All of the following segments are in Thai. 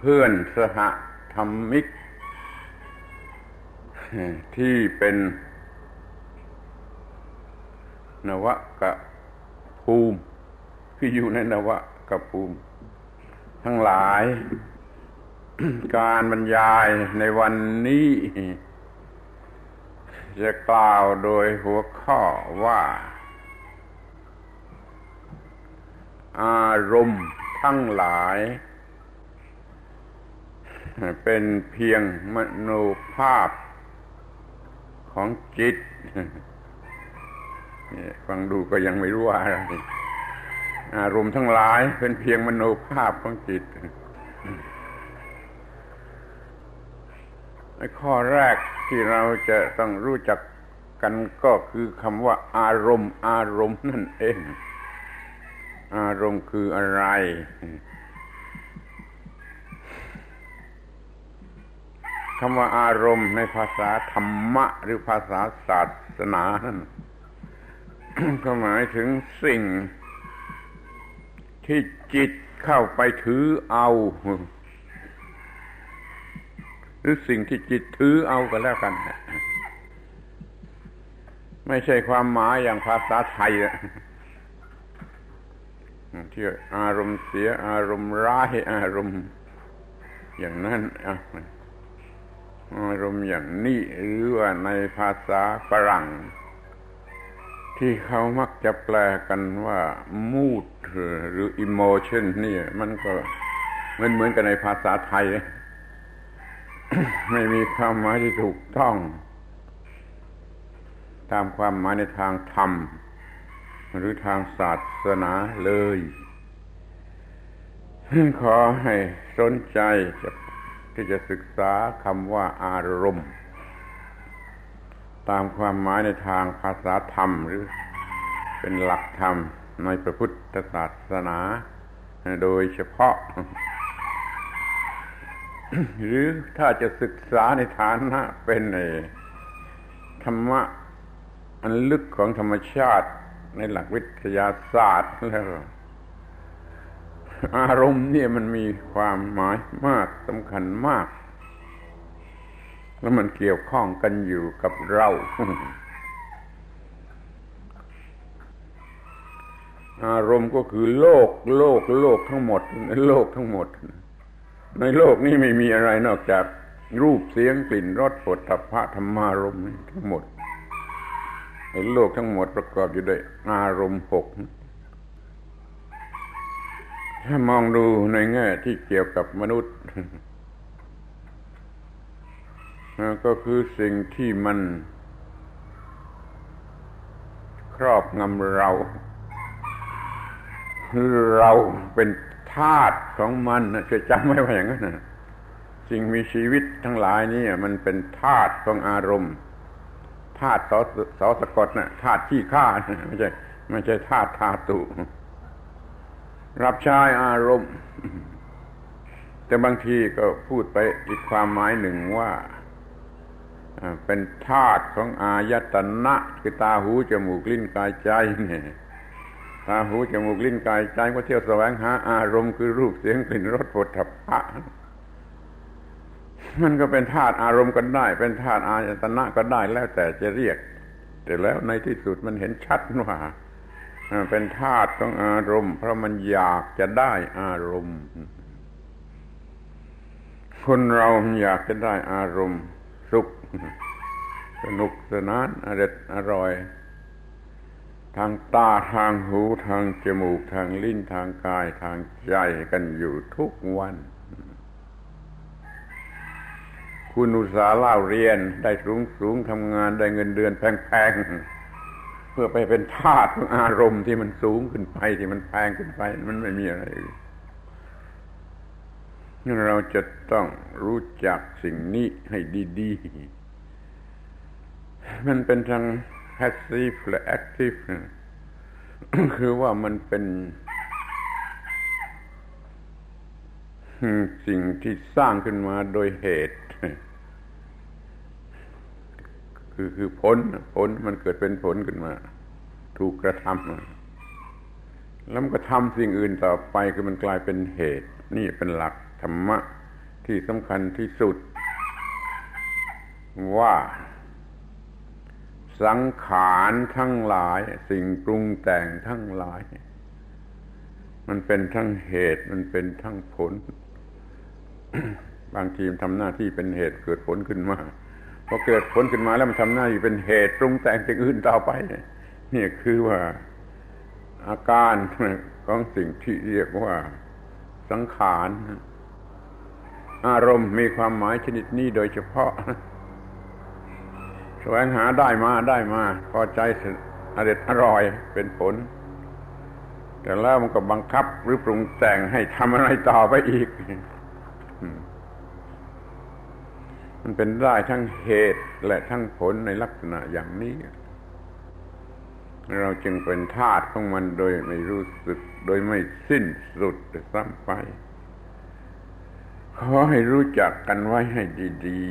เพื่อนสหธรรมิกที่เป็นนวกภูมิที่อยู่ในนวกภูมิทั้งหลายการบรรยายในวันนี้จะกล่าวโดยหัวข้อว่าอารมณ์ทั้งหลายเป็นเพียงมโนภาพของจิตฟังดูก็ยังไม่รู้ว่าอะไรอารมณ์ทั้งหลายเป็นเพียงมโนภาพของจิตข้อแรกที่เราจะต้องรู้จักกันก็คือคำว่าอารมณ์นั่นเองอารมณ์คืออะไรคำว่าอารมณ์ในภาษาธรรมะหรือภาษาศาสนานั่น ก็หมายถึงสิ่งที่จิตเข้าไปถือเอาหรือสิ่งที่จิตถือเอาก็แล้วกันไม่ใช่ความหมายอย่างภาษาไทยที่อารมณ์เสียอารมณ์ร้ายอารมณ์อย่างนั้นอารมณ์อย่างนี้หรือว่าในภาษาฝรั่งที่เขามักจะแปลกันว่า mood หรือ emotion นี่มันก็เหมือนกันในภาษาไทย ไม่มีความหมายที่ถูกต้องตามความหมายในทางธรรมหรือทางศาสนาเลยขอให้สนใจที่จะศึกษาคำว่าอารมณ์ตามความหมายในทางภาษาธรรมหรือเป็นหลักธรรมในพระพุทธศาสนาโดยเฉพาะ หรือถ้าจะศึกษาในฐานะเป็นธรรมะอันลึกของธรรมชาติในหลักวิทยาศาสตร์แล้วอารมณ์เนี่ยมันมีความหมายมากสำคัญมากแล้วมันเกี่ยวข้องกันอยู่กับเรา อารมณ์ก็คือโลกทั้งหมดโลกทั้งหมดในโลกนี้ไม่มีอะไรนอกจากรูปเสียงกลิ่นรสโผฏฐัพพะธรรมารมณ์ทั้งหมดในโลกทั้งหมดประกอบอยู่ด้วยอารมณ์หกถ้ามองดูในแง่ที่เกี่ยวกับมนุษย์ก็คือสิ่งที่มันครอบงำเราเป็นทาสของมันช่วยจำไว้ว่าอย่างนั้นนะสิ่งมีชีวิตทั้งหลายนี่มันเป็นทาสของอารมณ์ธาตุสอสะกดนะธาตุขี้ข้าไม่ใช่ธาตุธาตุรับใช้อารมณ์แต่บางทีก็พูดไปอีกความหมายหนึ่งว่าเป็นธาตุของอายตนะคือตาหูจมูกลิ้นกายใจเนี่ยตาหูจมูกลิ้นกายใจก็เที่ยวแสวงหาอารมณ์คือรูปเสียงกลิ่นรสโผฏฐัพพะมันก็เป็นธาตุอารมณ์ก็ได้เป็นธาตุอายตนะก็ได้แล้วแต่จะเรียกแต่แล้วในที่สุดมันเห็นชัดว่าเป็นธาตุของอารมณ์เพราะมันอยากจะได้อารมณ์คนเราอยากจะได้อารมณ์สุขสนุกสนานอร่อยทางตาทางหูทางจมูกทางลิ้นทางกายทางใจกันอยู่ทุกวันคุณอุตสาห์เล่าเรียนได้สูงทำงานได้เงินเดือนแพงๆเพื่อไปเป็นทาสของอารมณ์ที่มันสูงขึ้นไปที่มันแพงขึ้นไปมันไม่มีอะไรงั้นเราจะต้องรู้จักสิ่งนี้ให้ดีๆมันเป็นทั้ง passive และ active คือว่ามันเป็นสิ่งที่สร้างขึ้นมาโดยเหตุคือผลมันเกิดเป็นผลขึ้นมาถูกกระทำแล้วมันก็ทำสิ่งอื่นต่อไปคือมันกลายเป็นเหตุนี่เป็นหลักธรรมะที่สำคัญที่สุดว่าสังขารทั้งหลายสิ่งปรุงแต่งทั้งหลายมันเป็นทั้งเหตุมันเป็นทั้งผล บางทีมันทำหน้าที่เป็นเหตุเกิดผลขึ้นมาพอเกิดผลขึ้นมาแล้วมันทำหน้าที่เป็นเหตุปรุงแต่งสิ่งอื่นต่อไปนี่คือว่าอาการของสิ่งที่เรียกว่าสังขารอารมณ์มีความหมายชนิดนี้โดยเฉพาะแสวงหาได้มาพอใจอร่อยเป็นผลแต่แล้วมันก็บังคับหรือปรุงแต่งให้ทำอะไรต่อไปอีกมันเป็นได้ทั้งเหตุและทั้งผลในลักษณะอย่างนี้เราจึงเป็นทาสของมันโดยไม่รู้สึกโดยไม่สิ้นสุดซ้ำไปขอให้รู้จักกันไว้ให้ดี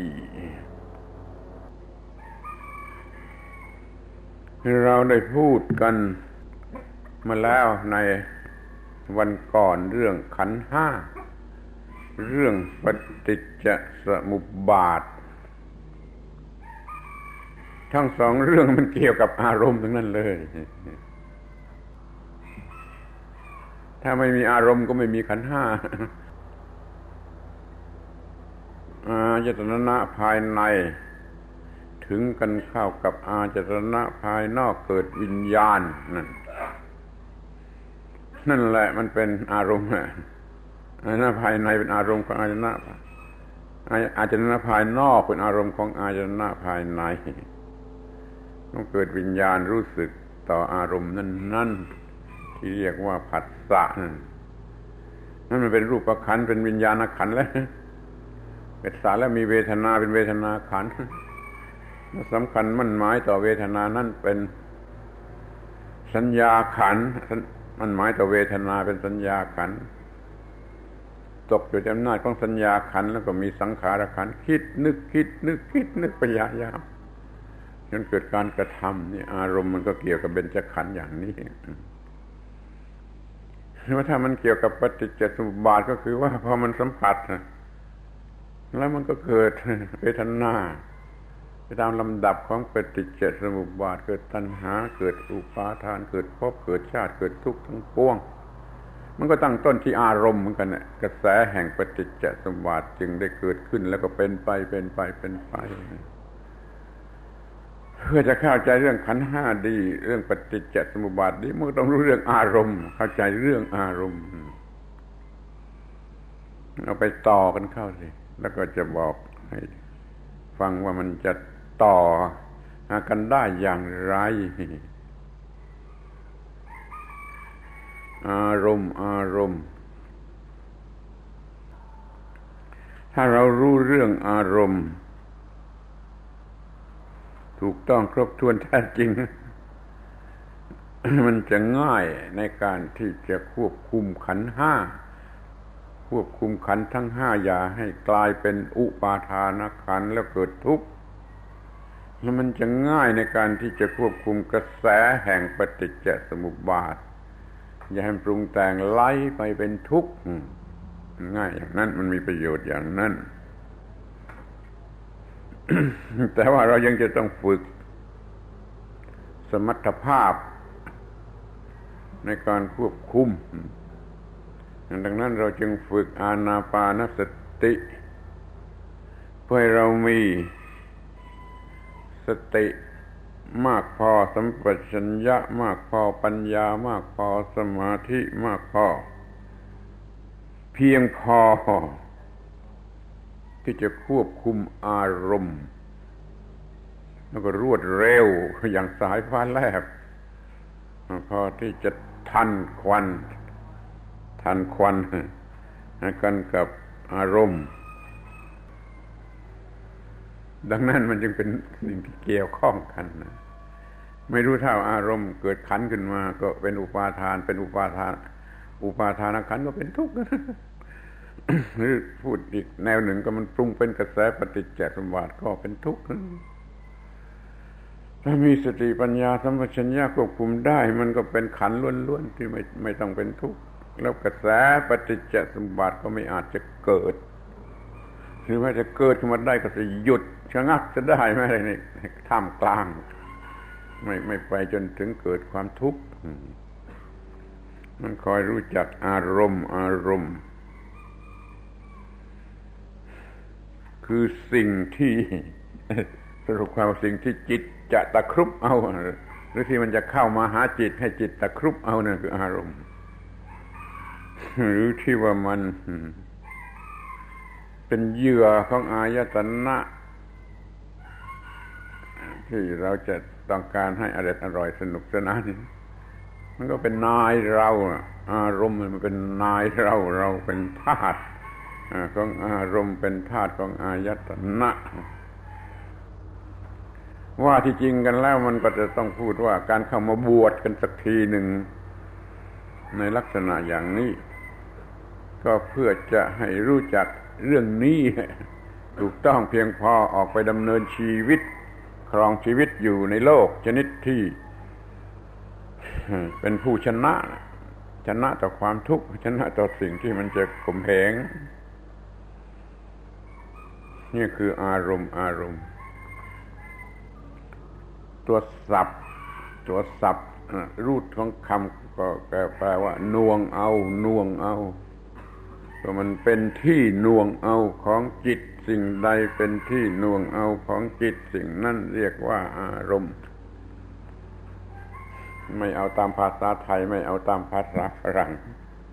ๆเราได้พูดกันมาแล้วในวันก่อนเรื่องขันธ์ห้าเรื่องปฏิจจสมุปบาททั้งสองเรื่องมันเกี่ยวกับอารมณ์ทั้งนั้นเลยถ้าไม่มีอารมณ์ก็ไม่มีขันธ์ห้าอาจตนะภายในถึงกันเข้ากับอาจตนะภายนอกเกิดวิญญาณนั่นแหละมันเป็นอารมณ์อายตนะภายในเป็นอารมณ์ของอายตนะภายนอกเป็นอารมณ์ของอายตนะภายในต้องเกิดวิญญาณรู้สึกต่ออารมณ์นั้นที่เรียกว่าผัสสะนั่นมันเป็นรูปขันธ์เป็นวิญญาณขันธ์แล้วเป็นสารแล้วมีเวทนาเป็นเวทนาขันธ์สำคัญมั่นหมายต่อเวทนานั้นเป็นสัญญาขันธ์มันหมายต่อเวทนาเป็นสัญญาขันธ์ตกอยู่ในอำนาจของสัญญาขันธ์แล้วก็มีสังขารขันธ์คิดนึกพยายามจนเกิดการกระทำนี่อารมณ์มันก็เกี่ยวกับเบญจขันธ์อย่างนี้ว่าถ้ามันเกี่ยวกับปฏิจจสมุปบาทก็คือว่าพอมันสัมผัสแล้วมันก็เกิดเวทนาไปตามลำดับของปฏิจจสมุปบาทเกิดตัณหาเกิดอุปาทานเกิดภพเกิดชาติเกิดทุกข์ทั้งปวงมันก็ตั้งต้นที่อารมณ์เหมือนกันน่ะกระแสแห่งปฏิจจสมุปบาทจึงได้เกิดขึ้นแล้วก็เป็นไปเพื่อจะเข้าใจเรื่องขันธ์ห้าดีเรื่องปฏิจจสมุปบาทดีมันก็ต้องรู้เรื่องอารมณ์เข้าใจเรื่องอารมณ์เอาไปต่อกันเข้าสิแล้วก็จะบอกให้ฟังว่ามันจะต่อกันได้อย่างไรอารมณ์ถ้าเรารู้เรื่องอารมณ์ถูกต้องครบถ้วนแท้จริง มันจะง่ายในการที่จะควบคุมขันธ์ห้าควบคุมขันธ์ทั้งห้าอย่าให้กลายเป็นอุปาทานขันธ์แล้วเกิดทุกข์แล้วมันจะง่ายในการที่จะควบคุมกระแสแห่งปฏิจจสมุปบาทอย่าให้ปรุงแต่งไหลไปเป็นทุกข์ง่ายอย่างนั้นมันมีประโยชน์อย่างนั้น แต่ว่าเรายังจะต้องฝึกสมรรถภาพในการควบคุมดังนั้นเราจึงฝึกอานาปานสติเพื่อให้เรามีสติมากพอสัมปชัญญะมากพอปัญญามากพอสมาธิมากพอเพียงพอที่จะควบคุมอารมณ์แล้วก็รวดเร็วอย่างสายฟ้าแลบพอที่จะทันควันกันกับอารมณ์ดังนั้นมันจึงเป็นสิ่งที่เกี่ยวข้องกันนะไม่รู้เท่าอารมณ์เกิดขันขึ้นมาก็เป็นอุปาทานขันก็เป็นทุกข์ หรือพูดอีกแนวหนึ่งก็มันปรุงเป็นกระแสปฏิจจสมุปบาทก็เป็นทุกข์ถ้ามีสติปัญญาสัมปชัญญะควบคุมได้มันก็เป็นขันธ์ล้วนๆที่ไม่ต้องเป็นทุกข์แล้วกระแสปฏิจจสมุปบาทก็ไม่อาจจะเกิดหรือว่าจะเกิดขึ้นมาได้ก็จะหยุดชะงักจะได้ไหมในท่ามกลางไม่ไปจนถึงเกิดความทุกข์มันคอยรู้จักอารมณ์คือสิ่งที่สรุปความสิ่งที่จิตจะตะครุบเอาหรือที่มันจะเข้ามาหาจิตให้จิตตะครุบเอานั่นคืออารมณ์หรือที่ว่ามันเป็นเหยื่อของอายตนะที่เราจะต้องการให้อร่อยสนุกสนานมันก็เป็นนายเราอารมณ์มันเป็นนายเราเป็นทาสของอารมณ์เป็นทาสของอายตนะว่าที่จริงกันแล้วมันก็จะต้องพูดว่าการเข้ามาบวชกันสักทีหนึ่งในลักษณะอย่างนี้ก็เพื่อจะให้รู้จักเรื่องนี้ถูกต้องเพียงพอออกไปดำเนินชีวิตครองชีวิตอยู่ในโลกชนิดที่เป็นผู้ชนะต่อความทุกข์ชนะต่อสิ่งที่มันจะข่มเหงนี่คืออารมณ์ตัวศัพท์รูทของคำก็แปลว่าน่วงเอาก็มันเป็นที่น่วงเอาของจิตสิ่งใดเป็นที่น่วงเอาของจิตสิ่งนั้นเรียกว่าอารมณ์ไม่เอาตามภาษาไทยไม่เอาตามภาษาฝรั่ง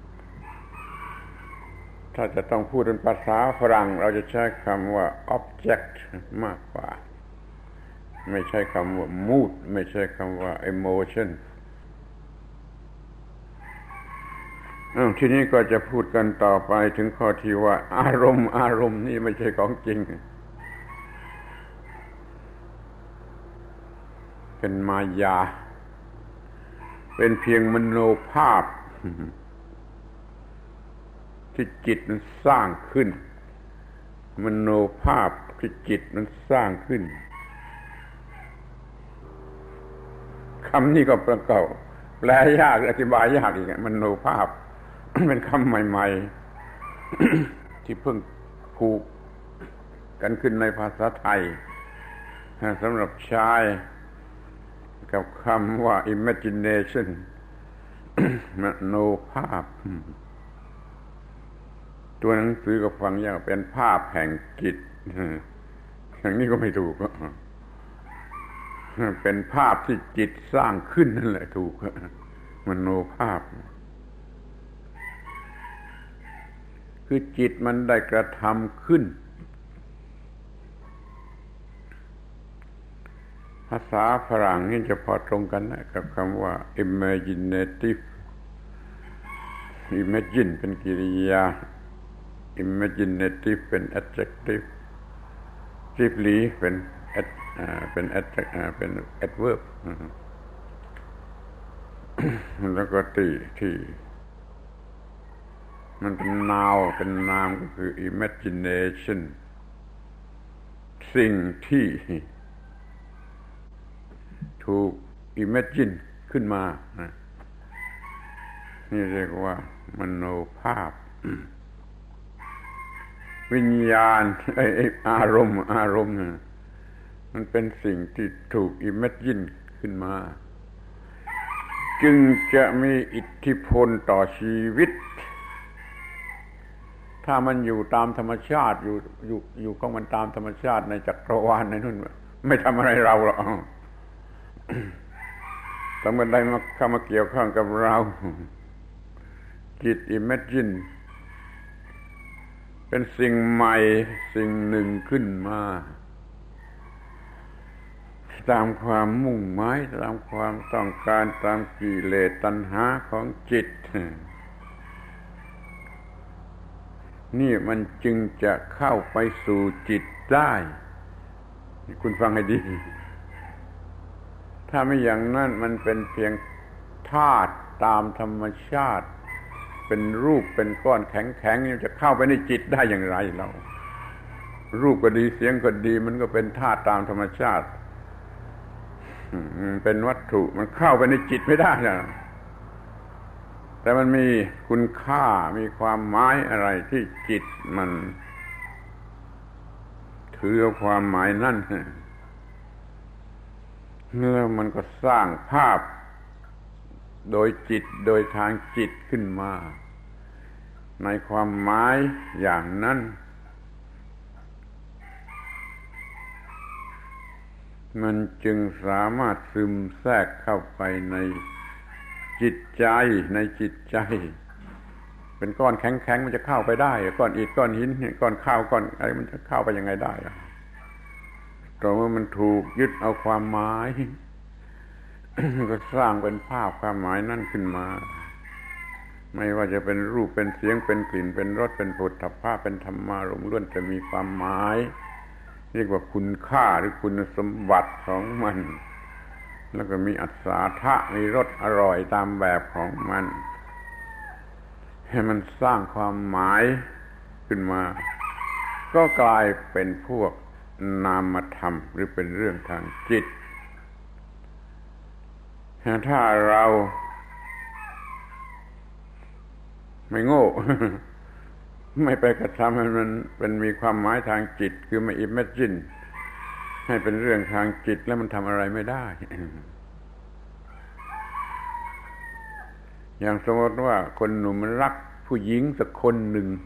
ถ้าจะต้องพูดเป็นภาษาฝรั่งเราจะใช้คำว่า object มากกว่าไม่ใช่คำว่า mood ไม่ใช่คำว่า emotion ทีนี้ก็จะพูดกันต่อไปถึงข้อที่ว่าอารมณ์นี่ไม่ใช่ของจริงเป็นมายาเป็นเพียงมโนภาพที่จิตมันสร้างขึ้นมโนภาพที่จิตมันสร้างขึ้นคำนี้ก็ประกอบแปลยากอธิบายยากอีกมโนภาพเป็นคำใหม่ๆที่เพิ่งผูกกันขึ้นในภาษาไทยสำหรับใช้กับคำว่า imagination มโนภาพตัวหนังสือก็ฟังยากเป็นภาพแห่งจิตอย่างนี้ก็ไม่ถูกเป็นภาพที่จิตสร้างขึ้นนั่นแหละถูกมโนภาพคือจิตมันได้กระทำขึ้นภาษาฝรั่งนี่จะพอตรงกันนะกับคำว่า imagine เป็นกริยา imaginative เป็น adjective deeply เป็น adverb แล้วก็ที่มันเป็นนามก็คือ imagination สิ่งที่ถูก imagine ขึ้นมานี่เรียกว่ามโนภาพวิญญาณอารมณ์มันเป็นสิ่งที่ถูก imagine ขึ้นมาจึงจะมีอิทธิพลต่อชีวิตถ้ามันอยู่ตามธรรมชาติอยู่ของมันตามธรรมชาติในจักรวาลในนู่นไม่ทำอะไรเราหรอกแต่เมื่อใดเข้ามาเกี่ยวข้องกับเราจิต imagine เป็นสิ่งใหม่สิ่งหนึ่งขึ้นมาตามความมุ่งหมายตามความต้องการตามกิเลสตัณหาของจิตนี่มันจึงจะเข้าไปสู่จิตได้คุณฟังให้ดีถ้าไม่อย่างนั้นมันเป็นเพียงธาตุตามธรรมชาติเป็นรูปเป็นก้อนแข็งๆจะเข้าไปในจิตได้อย่างไรเรารูปก็ดีเสียงก็ดีมันก็เป็นธาตุตามธรรมชาติเป็นวัตถุมันเข้าไปในจิตไม่ได้นะแต่มันมีคุณค่ามีความหมายอะไรที่จิตมันถือเอาความหมายนั่นแล้วมันก็สร้างภาพโดยจิตโดยทางจิตขึ้นมาในความหมายอย่างนั้นมันจึงสามารถซึมแทรกเข้าไปในจิตใจเป็นก้อนแข็งๆมันจะเข้าไปได้ก้อนอิฐก้อนหินก้อนข้าวก้อนอะไรมันจะเข้าไปยังไงได้ล่ะเพราะว่ามันถูกยึดเอาความหมาย ก็สร้างเป็นภาพความหมายนั่นขึ้นมาไม่ว่าจะเป็นรูปเป็นเสียงเป็นกลิ่นเป็นรสเป็นโผฏฐัพพะเป็นธรรมารมณ์ล้วนจะมีความหมายเรียกว่าคุณค่าหรือคุณสมบัติของมันแล้วก็มีอัศทะมีรสอร่อยตามแบบของมันให้มันสร้างความหมายขึ้นมาก็กลายเป็นพวกนามธรรมหรือเป็นเรื่องทางจิตถ้าเราไม่โง่ ไม่ไปกระทำให้มันเป็นมีความหมายทางจิตคือไม่ imagine ให้เป็นเรื่องทางจิตแล้วมันทำอะไรไม่ได้ อย่างสมมติว่าคนหนุ่มมันรักผู้หญิงสักคนหนึ่ง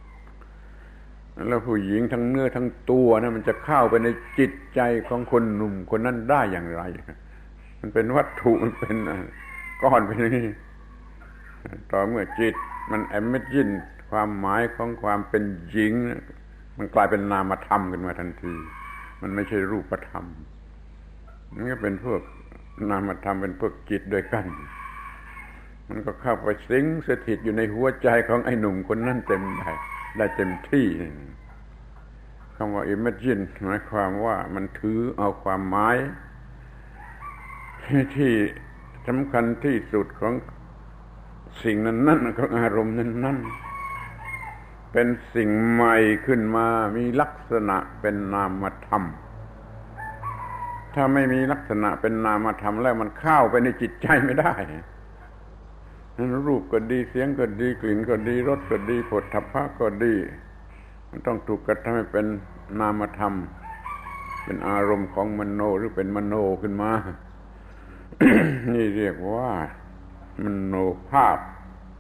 แล้วผู้หญิงทั้งเนื้อทั้งตัวนะมันจะเข้าไปในจิตใจของคนหนุ่มคนนั้นได้อย่างไรมันเป็นวัตถุมันเป็นก้อนไปนี่ต่อเมื่อจิตมันimagineความหมายของความเป็นหญิงมันกลายเป็นนามธรรมขึ้นมาทันทีมันไม่ใช่รูปธรรมมันก็เป็นพวกนามธรรมเป็นพวกจิตด้วยกันมันก็เข้าไปสิงสถิตอยู่ในหัวใจของไอ้หนุ่มคนนั้นเต็มได้เต็มที่คำว่า imagine หมายความว่ามันถือเอาความหมายที่สำคัญที่สุดของสิ่งนั้นๆของอารมณ์นั้นๆเป็นสิ่งใหม่ขึ้นมามีลักษณะเป็นนามธรรมถ้าไม่มีลักษณะเป็นนามธรรมแล้วมันเข้าไปในจิตใจไม่ได้นั้นรูปก็ดีเสียงก็ดีกลิ่นก็ดีรสก็ดีโผฏฐัพพะก็ดีมันต้องถูกกระทำให้เป็นนามธรรมเป็นอารมณ์ของมโนหรือเป็นมโนขึ้นมา นี่เรียกว่ามโนภาพ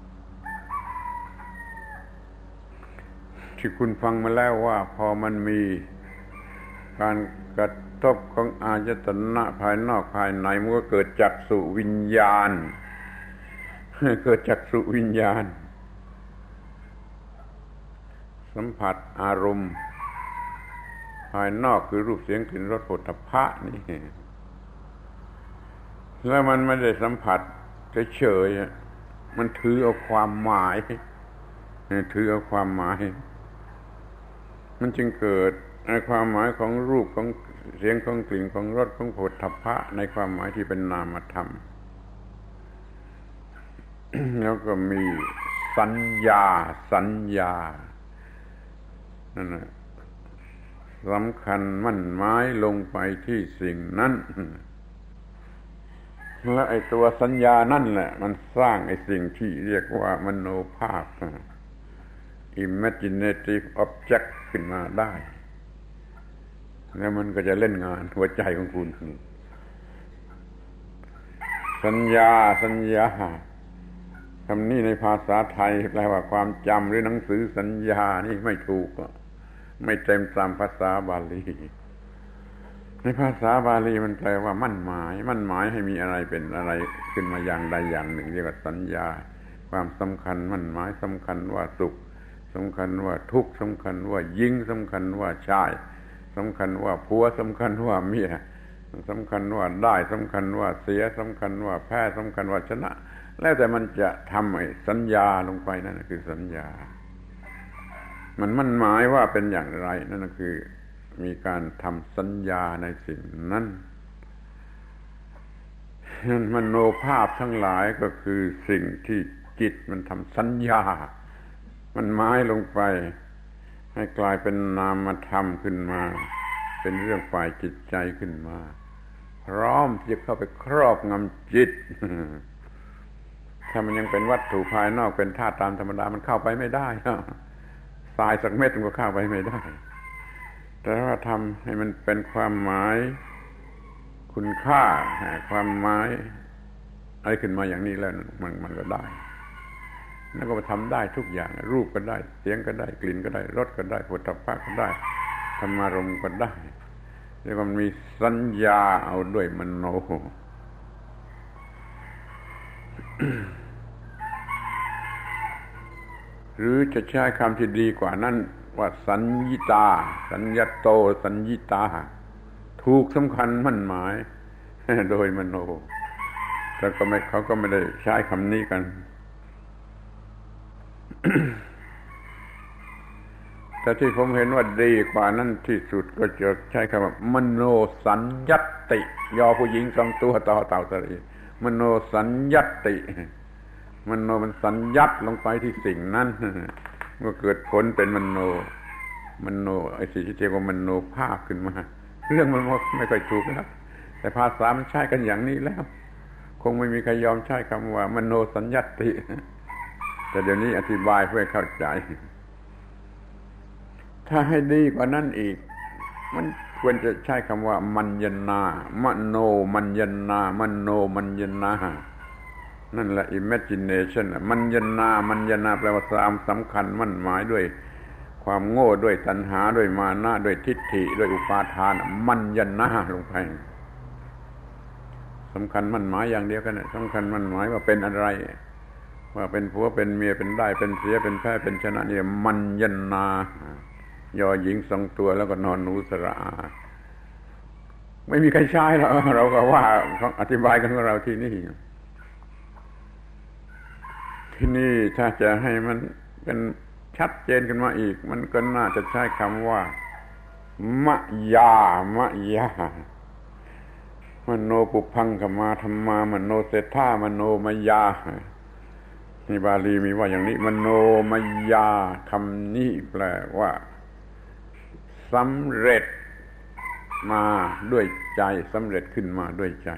ที่คุณฟังมาแล้วว่าพอมันมีการกระทบของอายตนะภายนอกภายในมันก็เกิดจักษุวิญญาณเกิดจักษุวิญญาณสัมผัสอารมณ์ภายนอกคือรูปเสียงกลิ่นรสโผฏฐัพพะนี่แล้วมันไม่ได้สัมผัสเฉยๆมันถือเอาความหมายถือเอาความหมายมันจึงเกิดในความหมายของรูปของเสียงของกลิ่นของรสของโผฏฐัพพะในความหมายที่เป็นนามธรรม แล้วก็มีสัญญานั่นแหละสำคัญมั่นหมายลงไปที่สิ่งนั้นและไอ้ตัวสัญญานั่นแหละมันสร้างไอ้สิ่งที่เรียกว่ามโนภาพ imaginative object ขึ้นมาได้แล้วมันก็จะเล่นงานหัวใจของคุณสัญญาคำนี้ในภาษาไทยแปลว่าความจำหรือหนังสือสัญญานี่ไม่ถูกไม่เต็มตามภาษาบาลีในภาษาบาลีมันแปลว่ามั่นหมายให้มีอะไรเป็นอะไรขึ้นมาอย่างใดอย่างหนึ่งเรียกว่าสัญญาความสำคัญมั่นหมายสำคัญว่าสุขสำคัญว่าทุกข์สำคัญว่าหญิงสำคัญว่าชายสำคัญว่าผัวสำคัญว่าเมียสำคัญว่าได้สำคัญว่าเสียสำคัญว่าแพ้สำคัญว่าชนะแล้วแต่มันจะทำไอ้สัญญาลงไปนั่นคือสัญญามันมั่นหมายว่าเป็นอย่างไรนั่นคือมีการทำสัญญาในสิ่งนั้นมโนภาพทั้งหลายก็คือสิ่งที่จิตมันทำสัญญามันหมายลงไปให้กลายเป็นนามธรรมขึ้นมาเป็นเรื่องฝ่ายจิตใจขึ้นมาพร้อมที่จะเข้าไปครอบงำจิตถ้ามันยังเป็นวัตถุภายนอกเป็นธาตุตามธรรมดามันเข้าไปไม่ได้ทรายสักเม็ดมันก็เข้าไปไม่ได้แต่แต่ว่าทำให้มันเป็นความหมายคุณค่าความหมายอะไรขึ้นมาอย่างนี้แล้วมันก็ได้แล้วก็มาทำได้ทุกอย่างรูปก็ได้เสียงก็ได้กลิ่นก็ได้รสก็ได้โผฏฐัพพะก็ได้ธรรมารมณ์ก็ได้แล้วก็มีสัญญาเอาด้วยมโน หรือจะใช้คำที่ดีกว่านั้นว่าสัญญิตาสัญญโตสัญญิตาถูกสำคัญมั่นหมายโดยมโนแต่ก็ไม่เขาก็ไม่ได้ใช้คำนี้กัน แต่ที่ผมเห็นว่าดีกว่านั้นที่สุดก็จะใช้คำว่ามโนสัญญัตติยอผู้หญิงสองตัวต่อเต่าตะลีมโนสัญญัตติมโนมันสัญญัตลงไปที่สิ่งนั้นเมื่อเกิดผลเป็นมโนไอ้สิ่งที่เรียกว่ามโนภาพขึ้นมาเรื่องมันไม่ค่อยถูกแล้วแต่ภาษามันใช้กันอย่างนี้แล้วคงไม่มีใครยอมใช้คำว่ามโนสัญญัตติแต่เดี๋ยวนี้อธิบายเพื่อเข้าใจถ้าให้ดีกว่านั้นอีกมันควรจะใช้คำว่ามัญญนามโนมัญญนามโนมัญญนานั่นแหละ imagination มัญญนาแปลว่าความสำคัญมั่นหมายด้วยความโง่ด้วยตัณหาด้วยมานะด้วยทิฏฐิด้วยอุปาทานมัญญนาลงไปสำคัญมั่นหมายอย่างเดียวกันสำคัญมั่นหมายว่าเป็นอะไรว่าเป็นผัวเป็นเมียเป็นได้เป็นเสียเป็นแพ้เป็นชนะนี่มัญญนายอหญิงสองตัวแล้วก็นอนหนูสระอาไม่มีใครใช้หรอกเราก็ว่าเขาอธิบายกันของเราที่นี่ถ้าจะให้มันเป็นชัดเจนขึ้นมาอีกมันก็น่าจะใช้คำว่ามยามโนปุพังขมาธรรมามโนเศรษฐามโนมยานี่บาลีมีว่าอย่างนี้มโนมยาคำนี้แปลว่าสำเร็จมาด้วยใจสำเร็จขึ้นมาด้วยใจ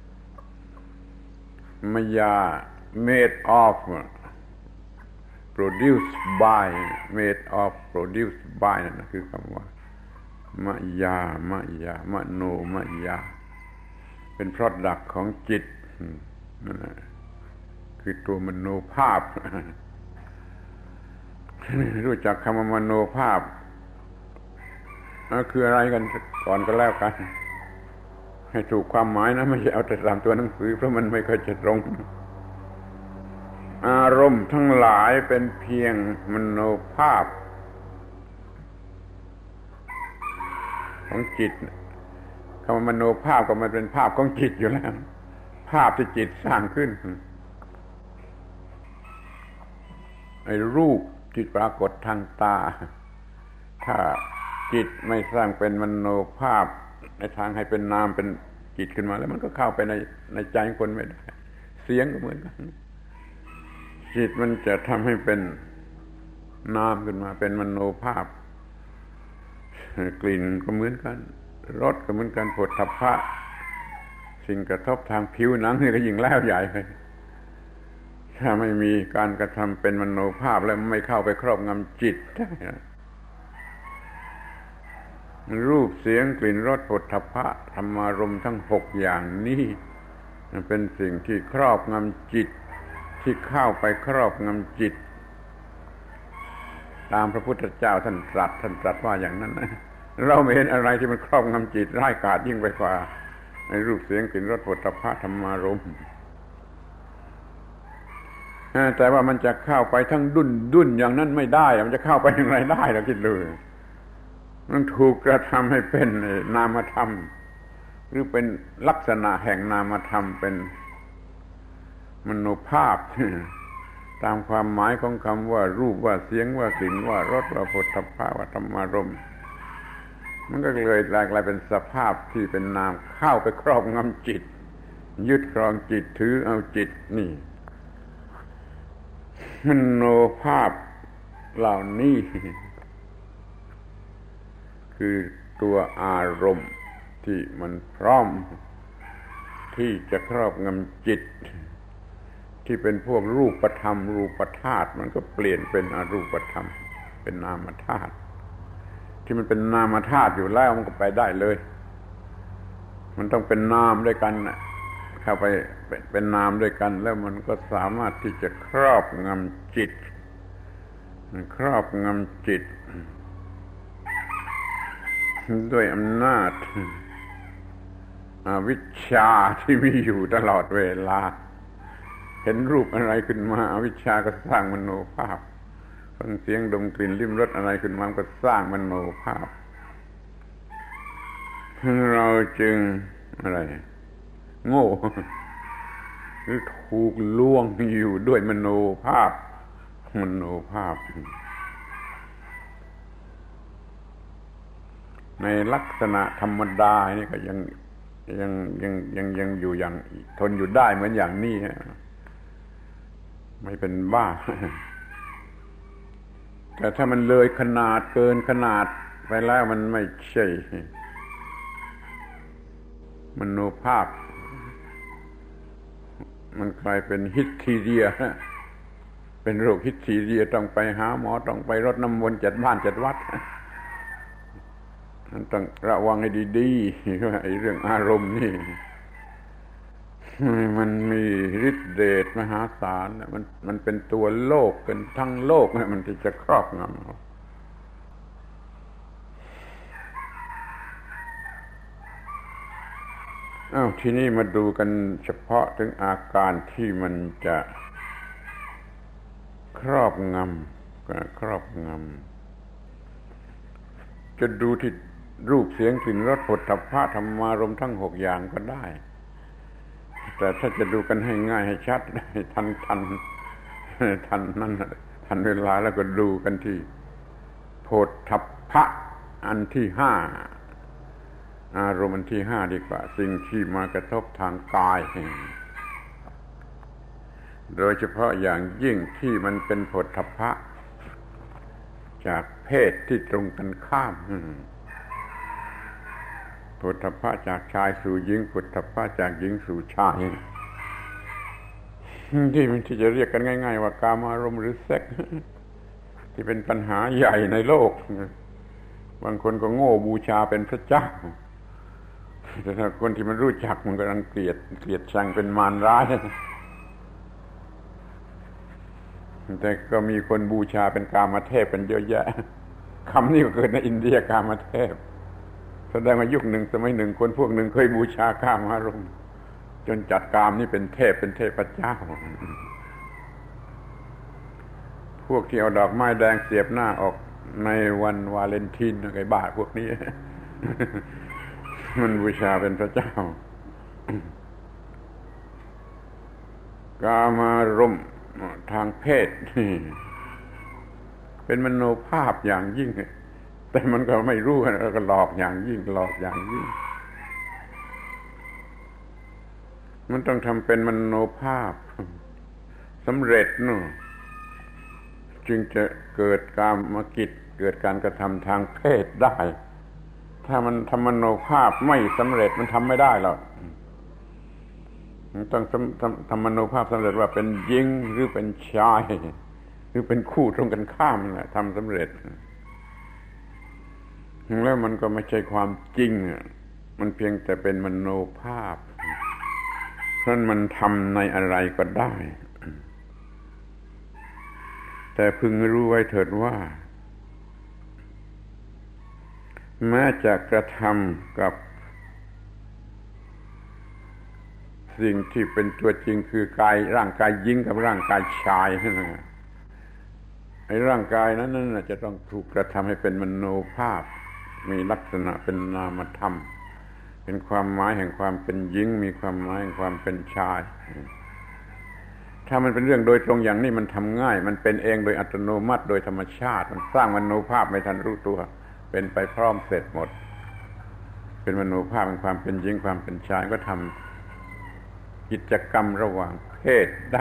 มยา made of produced by made of produced by นั่นคือคำว่ามยามโนมยาเป็น product ของจิตนั่นแหละคือตัวมโนภาพ รู้จักคำว่ามโนภาพคืออะไรกันก่อนก็แล้วกันให้ถูกความหมายนะไม่ใช่เอาแต่ตามตัวหนังสือเพราะมันไม่ค่อยจะตรงอารมณ์ทั้งหลายเป็นเพียงมโนภาพของจิตคำว่ามโนภาพก็มันเป็นภาพของจิตอยู่แล้วภาพที่จิตสร้างขึ้นไอ้รูปที่ปรากฏทางตาถ้าจิตไม่สร้างเป็นมโนภาพในทางให้เป็นนามเป็นจิตขึ้นมาแล้วมันก็เข้าไปในใจคนไม่ได้เสียงก็เหมือนกันจิตมันจะทำให้เป็นนามขึ้นมาเป็นมโนภาพกลิ่นก็เหมือนกันรสก็เหมือนกันโผฏฐัพพะสิ่งกระทบทางผิวหนังนี่ก็ยิ่งแล้วใหญ่เลยถ้าไม่มีการกระทำเป็นมโนภาพแล้วไม่เข้าไปครอบงำจิตได้รูปเสียงกลิ่นรสโผฏฐัพพะธรรมารมณ์ทั้ง6อย่างนี้เป็นสิ่งที่ครอบงำจิตที่เข้าไปครอบงำจิตตามพระพุทธเจ้าท่านตรัสว่าอย่างนั้นนะเราไม่เห็นอะไรที่มันครอบงำจิตร้ายกาจยิ่งไปกว่าในรูปเสียงกลิ่นรสโผฏฐัพพะธรรมารมณ์แต่ว่ามันจะเข้าไปทั้งดุนอย่างนั้นไม่ได้มันจะเข้าไปอย่างไรได้เราคิดดูมันถูกกระทำให้เป็นนามธรรมหรือเป็นลักษณะแห่งนามธรรมเป็นมโนภาพตามความหมายของคำว่ารูปว่าเสียงว่ากลิ่นว่ารสว่าโผฏฐัพพะว่าธรรมารมณ์มันก็เลยกลายเป็นสภาพที่เป็นนามเข้าไปครอบงำจิตยึดครองจิตถือเอาจิตนี่มโนภาพเหล่านี้คือตัวอารมณ์ที่มันพร้อมที่จะครอบงำจิตที่เป็นพวกรูปธรรมรูปธาตุมันก็เปลี่ยนเป็นอรูปธรรมเป็นนามธาตุที่มันเป็นนามธาตุอยู่แล้วมันก็ไปได้เลยมันต้องเป็นนามด้วยกันเข้าไปเป็นนามด้วยกันแล้วมันก็สามารถที่จะครอบงำจิตด้วยอำนาจอวิชชาที่มีอยู่ตลอดเวลาเห็นรูปอะไรขึ้นมาอวิชชาก็สร้างมโนภาพฟังเสียงดมกลิ่นลิ้มรสอะไรขึ้นมาก็สร้างมโนภาพเราจึงอะไรโง่หรือถูกลวงอยู่ด้วยมโนภาพในลักษณะธรรมดานี่ก็ยังอยู่อย่างทนอยู่ได้เหมือนอย่างนี้ไม่เป็นบ้าแต่ถ้ามันเลยขนาดเกินขนาดไปแล้วมันไม่ใช่มโนภาพมันกลายเป็นฮิสทีเรียเป็นโรคฮิสทีเรียต้องไปหาหมอต้องไปรดน้ำมนต์จัดบ้านจัดวัดมันต้องระวังให้ดีๆว่าไอ้เรื่องอารมณ์นี่มันมีฤทธิ์เดชมหาศาลมันเป็นตัวโลกกันทั้งโลกมันจะครอบงำทีนี้มาดูกันเฉพาะถึงอาการที่มันจะครอบงำจะดูที่รูปเสียงกลิ่นรสโผฏฐัพพะธรรมารมณ์ทั้ง6อย่างก็ได้แต่ถ้าจะดูกันให้ง่ายให้ชัดให้ทันนั่นทันเวลาแล้วก็ดูกันที่โผฏฐัพพะอันที่5อารมณ์อันที่5ดีกว่าสิ่งที่มากระทบทางกายโดยเฉพาะอย่างยิ่งที่มันเป็นโผฏฐัพพะจากเพศที่ตรงกันข้ามโผฏฐัพพะจากชายสู่หญิงโผฏฐัพพะจากหญิงสู่ชายที่จะเรียกกันง่ายๆว่ากามารมณ์หรือเซ็กส์ที่เป็นปัญหาใหญ่ในโลกบางคนก็โง่บูชาเป็นพระเจ้าแต่ถ้าคนที่มันรู้จักมันก็รังเกียจชังเป็นมารร้ายแต่ก็มีคนบูชาเป็นกามเทพเป็นเยอะแยะคำนี้ก็เกิดในอินเดียกามเทพแสดงว่ายุคหนึ่งสมัยหนึ่งคนพวกหนึ่งเคยบูชากามารมณ์จนจัดกามนี่เป็นเทพเป็นเทพเจ้าพวกที่เอาดอกไม้แดงเสียบหน้าออกในวันวาเลนไทน์ไอ้บ้าพวกนี้มันบูชาเป็นพระเจ้ากามารมณ์ทางเพศเป็นมโนภาพอย่างยิ่งแต่มันก็ไม่รู้แล้วก็หลอกอย่างยิ่งมันต้องทำเป็นมโนภาพสำเร็จจึงจะเกิดกามกิจเกิดการกระทำทางเพศได้ถ้ามันทำมโนภาพไม่สำเร็จมันทำไม่ได้หรอกต้องทำมโนภาพสำเร็จว่าเป็นหญิงหรือเป็นชายหรือเป็นคู่ตรงกันข้ามแหละทำสำเร็จแล้วมันก็ไม่ใช่ความจริงมันเพียงแต่เป็นมโนภาพเพราะมันทำในอะไรก็ได้แต่พึงรู้ไว้เถิดว่าแม้จะกระทำกับสิ่งที่เป็นตัวจริงคือกายร่างกายหญิงกับร่างกายชายนั่นนะไอ้ร่างกายนั้นจะต้องถูกกระทำให้เป็นมโนภาพมีลักษณะเป็นนามธรรมเป็นความหมายแห่งความเป็นหญิงมีความหมายแห่งความเป็นชายถ้ามันเป็นเรื่องโดยตรงอย่างนี้มันทำง่ายมันเป็นเองโดยอัตโนมัติโดยธรรมชาติมันสร้างมโนภาพไม่ทันรู้ตัวเป็นไปพร้อมเสร็จหมดเป็นมโนภาพเป็นความเป็นหญิงความเป็นชายก็ทำกิจกรรมระหว่างเพศได้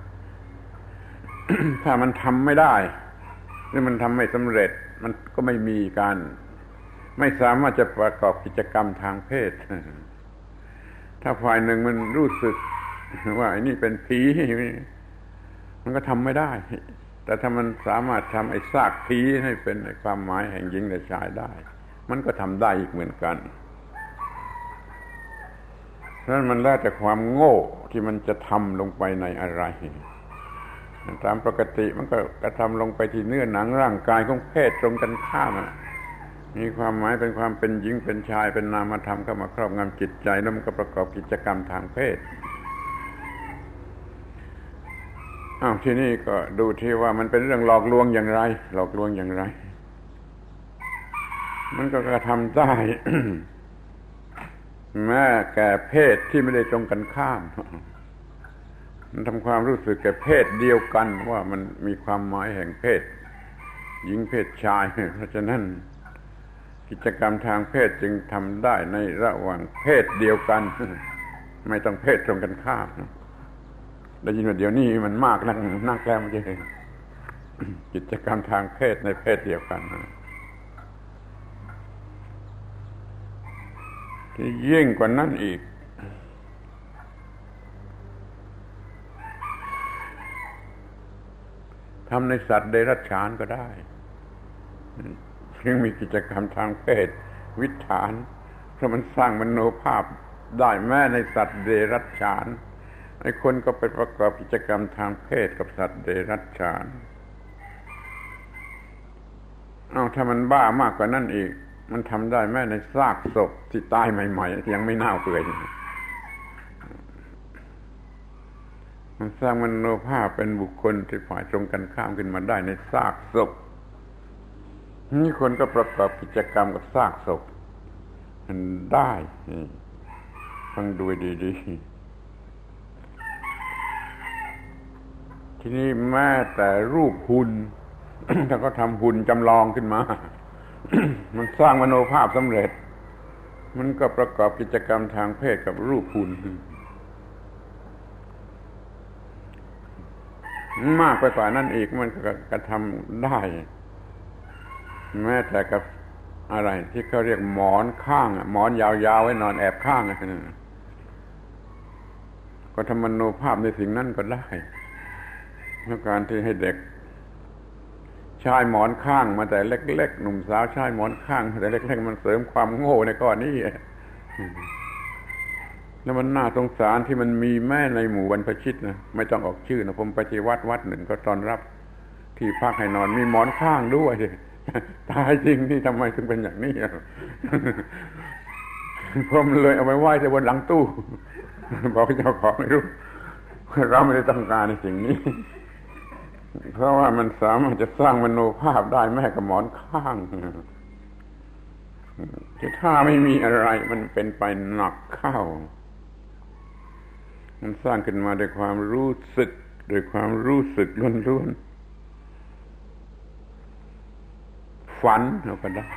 ถ้ามันทำไม่ได้หรือมันทำไม่สำเร็จมันก็ไม่มีการไม่สามารถจะประกอบกิจกรรมทางเพศถ้าฝ่ายหนึ่งมันรู้สึกว่าไอ้นี่เป็นผีมันก็ทำไม่ได้แต่ถ้ามันสามารถทำไอ้ซากผีให้เป็นความหมายแห่งหญิงและชายได้มันก็ทำได้อีกเหมือนกันเพราะฉะนั้นมันแล้วแต่ความโง่ที่มันจะทำลงไปในอะไรตามปกติมันก็กระทำลงไปที่เนื้อหนังร่างกายของเพศตรงกันข้ามมีความหมายเป็นความเป็นหญิงเป็นชายเป็นนามธรรมเข้ามาครอบงำจิตใจแล้วมันก็ประกอบกิจกรรมทางเพศที่นี่ก็ดูที่ว่ามันเป็นเรื่องหลอกลวงอย่างไรหลอกลวงอย่างไรมันก็กระทำได้ แม้แก่เพศที่ไม่ได้ตรงกันข้ามมันทำความรู้สึกแก่เพศเดียวกันว่ามันมีความหมายแห่งเพศหญิงเพศชายเพราะฉะนั้นกิจกรรมทางเพศจึงทำได้ในระหว่างเพศเดียวกันไม่ต้องเพศตรงกันข้ามได้ยินว่าเดี๋ยวนี้มันมากนักแล้วมันจะกิจกรรมทางเพศในเพศเดียวกันที่ยิ่งกว่านั้นอีกทำในสัตว์เดรัจฉานก็ได้ซึ่งมีกิจกรรมทางเพศวิถฐานเพราะมันสร้างมโนภาพได้แม้ในสัตว์เดรัจฉานไอ้คนก็ไปประกอบกิจกรรมทางเพศกับสัตว์เดรัจฉานถ้ามันบ้ามากกว่านั้นอีกมันทำได้แม้ในซากศพที่ตายใหม่ๆยังไม่เน่าเปื่อยมันสร้างมโนภาพเป็นบุคคลที่ฝ่ายตรงกันข้ามขึ้นมาได้ในซากศพนี่คนก็ประกอบกิจกรรมกับซากศพมันได้ฟังดูดีๆทีนี้แม้แต่รูปหุ่น ถ้าก็ทำหุ่นจำลองขึ้นมา มันสร้างมโนภาพสำเร็จมันก็ประกอบกิจกรรมทางเพศกับรูปหุ่นมากไปกว่านั้นอีกมันก็กระทำได้แม้แต่กับอะไรที่เขาเรียกหมอนข้างหมอนยาวๆไว้นอนแอบข้างก็ทำมโนภาพในสิ่งนั้นก็ได้เมื่อการที่ให้เด็กชายหมอนข้างมาแต่เล็กๆหนุ่มสาวชายหมอนข้างแต่เล็กๆมันเสริมความโง่ในข้อนี้แล้วมันน่าสงสารที่มันมีแม่ในหมู่บรรพชิตนะไม่ต้องออกชื่อนะผมไปที่วัดหนึ่งก็ต้อนรับที่พักให้นอนมีหมอนข้างด้วยตายจริงนี่ทำไมถึงเป็นอย่างนี้ผมเลยเอาไปไหว้ที่บนหลังตู้บอกเจ้าของไม่รู้เราไม่ได้ต้องการในสิ่งนี้เพราะว่ามันสามารถจะสร้างมโนภาพได้แม้กับหมอนข้างที่ถ้าไม่มีอะไรมันเป็นไปหนักเข้ามันสร้างขึ้นมาด้วยความรู้สึกล้วนๆฝันเราก็ได้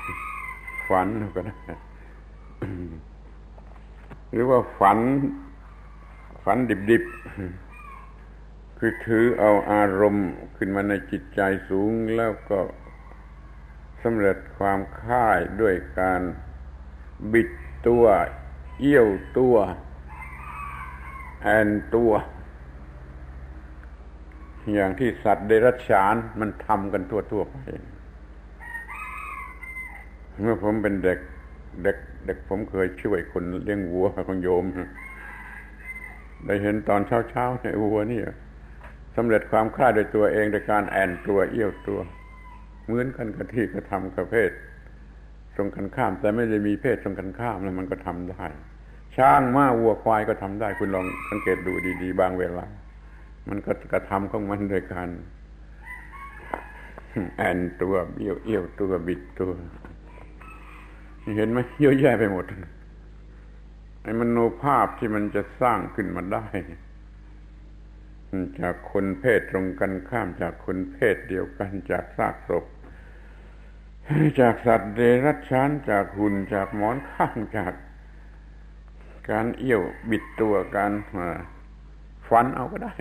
หรือว่าฝันดิบๆคือถือเอาอารมณ์ขึ้นมาในจิตใจสูงแล้วก็สำเร็จความค่ายด้วยการบิดตัวเอี้ยวตัวแอนตัวอย่างที่สัตว์เดรัจฉานมันทำกันทั่วๆไปเมื่อผมเป็นเด็กผมเคยช่วยคนเลี้ยงวัวของโยมได้เห็นตอนเช้าๆในวัวนี่สำเร็จความคลาดโดยตัวเองโดยการแอนตัวเอี้ยวตัวเหมือนกันกับที่กระทำกับเพศตรงกันข้ามแต่ไม่ได้มีเพศตรงกันข้ามแล้วมันก็ทำได้ช้างม้าวัวควายก็ทำได้คุณลองสังเกตดูดีๆบางเวลามันก็กระทำของมันโดยการแอนตัวเอี้ยวตัวบิดตัวเห็นไหมเยอะแยะไปหมดไอ้มโนภาพที่มันจะสร้างขึ้นมาได้จากคนเพศตรงกันข้ามจากคนเพศเดียวกันจากซากศพจากสัตว์เดรัจฉานจากหุ่นจากหมอนข้างจากการเอี้ยวบิดตัวการฝันเอาก็ได้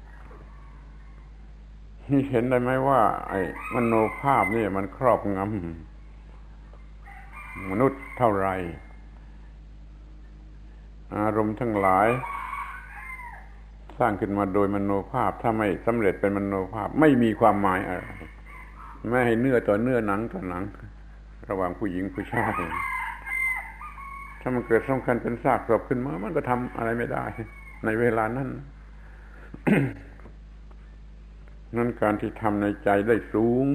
นี่เห็นได้ไหมว่าไอ้มโนภาพนี่มันครอบงำมนุษย์เท่าไรอารมณ์ทั้งหลายสร้างขึ้นมาโดยมโนภาพถ้าไม่สำเร็จเป็นมโนภาพไม่มีความหมายอะไรไม่ให้เนื้อต่อเนื้อหนังต่อหนังระหว่างผู้หญิงผู้ชายถ้ามันเกิดสำคัญเป็นซากศพขึ้นมามันก็ทำอะไรไม่ได้ในเวลานั้น นั้นการที่ทำในใจได้สูง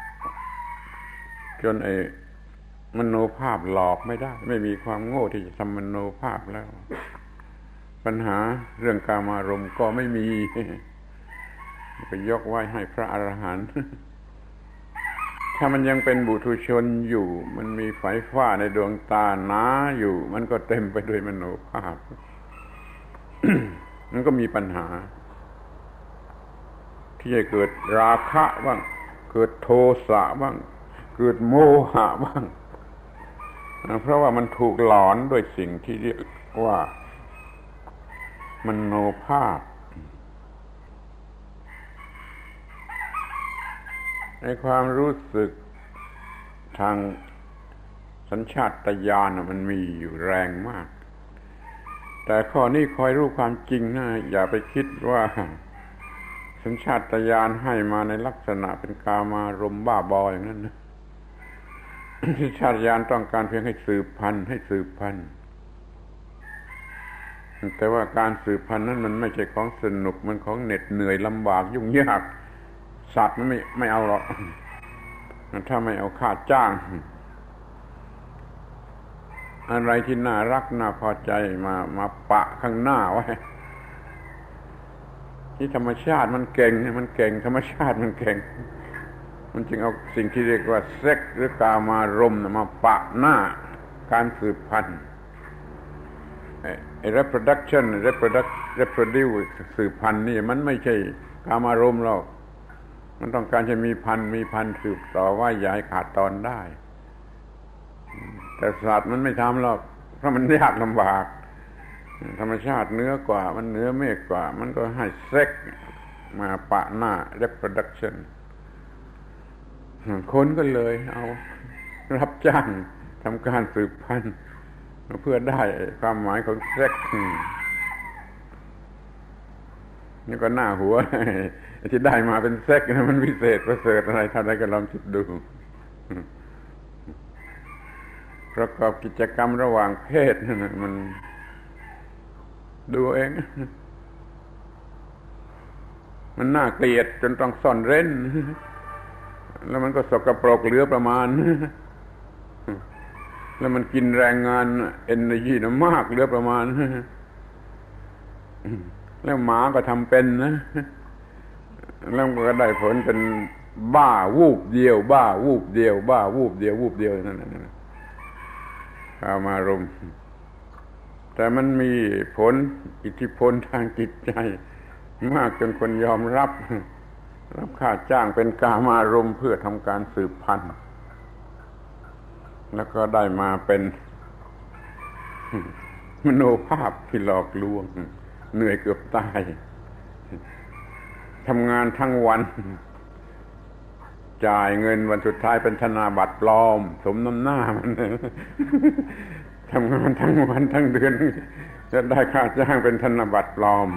จนมโนภาพหลอกไม่ได้ไม่มีความโง่ที่จะทำมโนภาพแล้วปัญหาเรื่องกามารมณ์ก็ไม่มีไปยกไว้ให้พระอรหันต์ถ้ามันยังเป็นบุถุชนอยู่มันมีไฟฟ้าในดวงตาหนาอยู่มันก็เต็มไปด้วยมโนภาพ มันก็มีปัญหาที่จะเกิดราคะบ้างเกิดโทสะบ้างเกิดโมหะบ้างเพราะว่ามันถูกหลอนด้วยสิ่งที่เรียกว่ามโนภาพในความรู้สึกทางสัญชาตญาณมันมีอยู่แรงมากแต่ข้อนี้คอยรู้ความจริงนะอย่าไปคิดว่าสัญชาตญาณให้มาในลักษณะเป็นกามารมณ์บ้าบออย่างนั้นนะสัญชาตญาณต้องการเพียงให้สืบพันธุ์แต่ว่าการสืบพันธุ์นั้นมันไม่ใช่ของสนุกมันของเหน็ดเหนื่อยลำบากยุ่งยากสัตว์มันไม่เอาหรอกถ้าไม่เอาค่าจ้างอะไรที่น่ารักน่าพอใจมาปะข้างหน้าไว้ที่ธรรมชาติมันเก่งธรรมชาติมันเก่งมันจึงเอาสิ่งที่เรียกว่าเซ็กหรือกามารมณ์มาปะหน้าการสืบพันธุ์reproduction reproduce สืบพันธุ์นี่มันไม่ใช่กามารมณ์หรอกมันต้องการจะมีพันธุ์สืบต่อว่าอย่าให้ขาดตอนได้แต่สัตว์มันไม่ทำหรอกเพราะมันยากลำบากธรรมชาติเหนือกว่ามันเหนือเมฆกว่ามันก็ให้เซ็กมาปะหน้า reproduction คนก็เลยเอารับจ้างทำการสืบพันธุ์เพื่อได้ความหมายของเซ็กนี่ก็น่าหัวที่ได้มาเป็นเซ็กมันวิเศษประเสริฐอะไรท่านใดก็ลองคิดดูประกอบกิจกรรมระหว่างเพศมันดูเองมันน่าเกลียดจนต้องซ่อนเร้นแล้วมันก็สกปรกเหลือประมาณแล้วมันกินแรงงาน energy นะมากเหลือประมาณแล้วหมาก็ทำเป็นนะแล้วก็ได้ผลเป็นบ้าวูบเดียวนั่นกามารมณ์แต่มันมีผลอิทธิพลทางจิตใจมากจนคนยอมรับค่าจ้างเป็นกามารมณ์เพื่อทำการสืบพันธุ์แล้วก็ได้มาเป็นมโนภาพที่หลอกลวงเหนื่อยเกือบตายทำงานทั้งวันจ่ายเงินวันสุดท้ายเป็นธนบัตรปลอมสมน้ำหน้ามันทำงานทั้งวันทั้งเดือนจะได้ค่าจ้างเป็นธนบัตรปลอม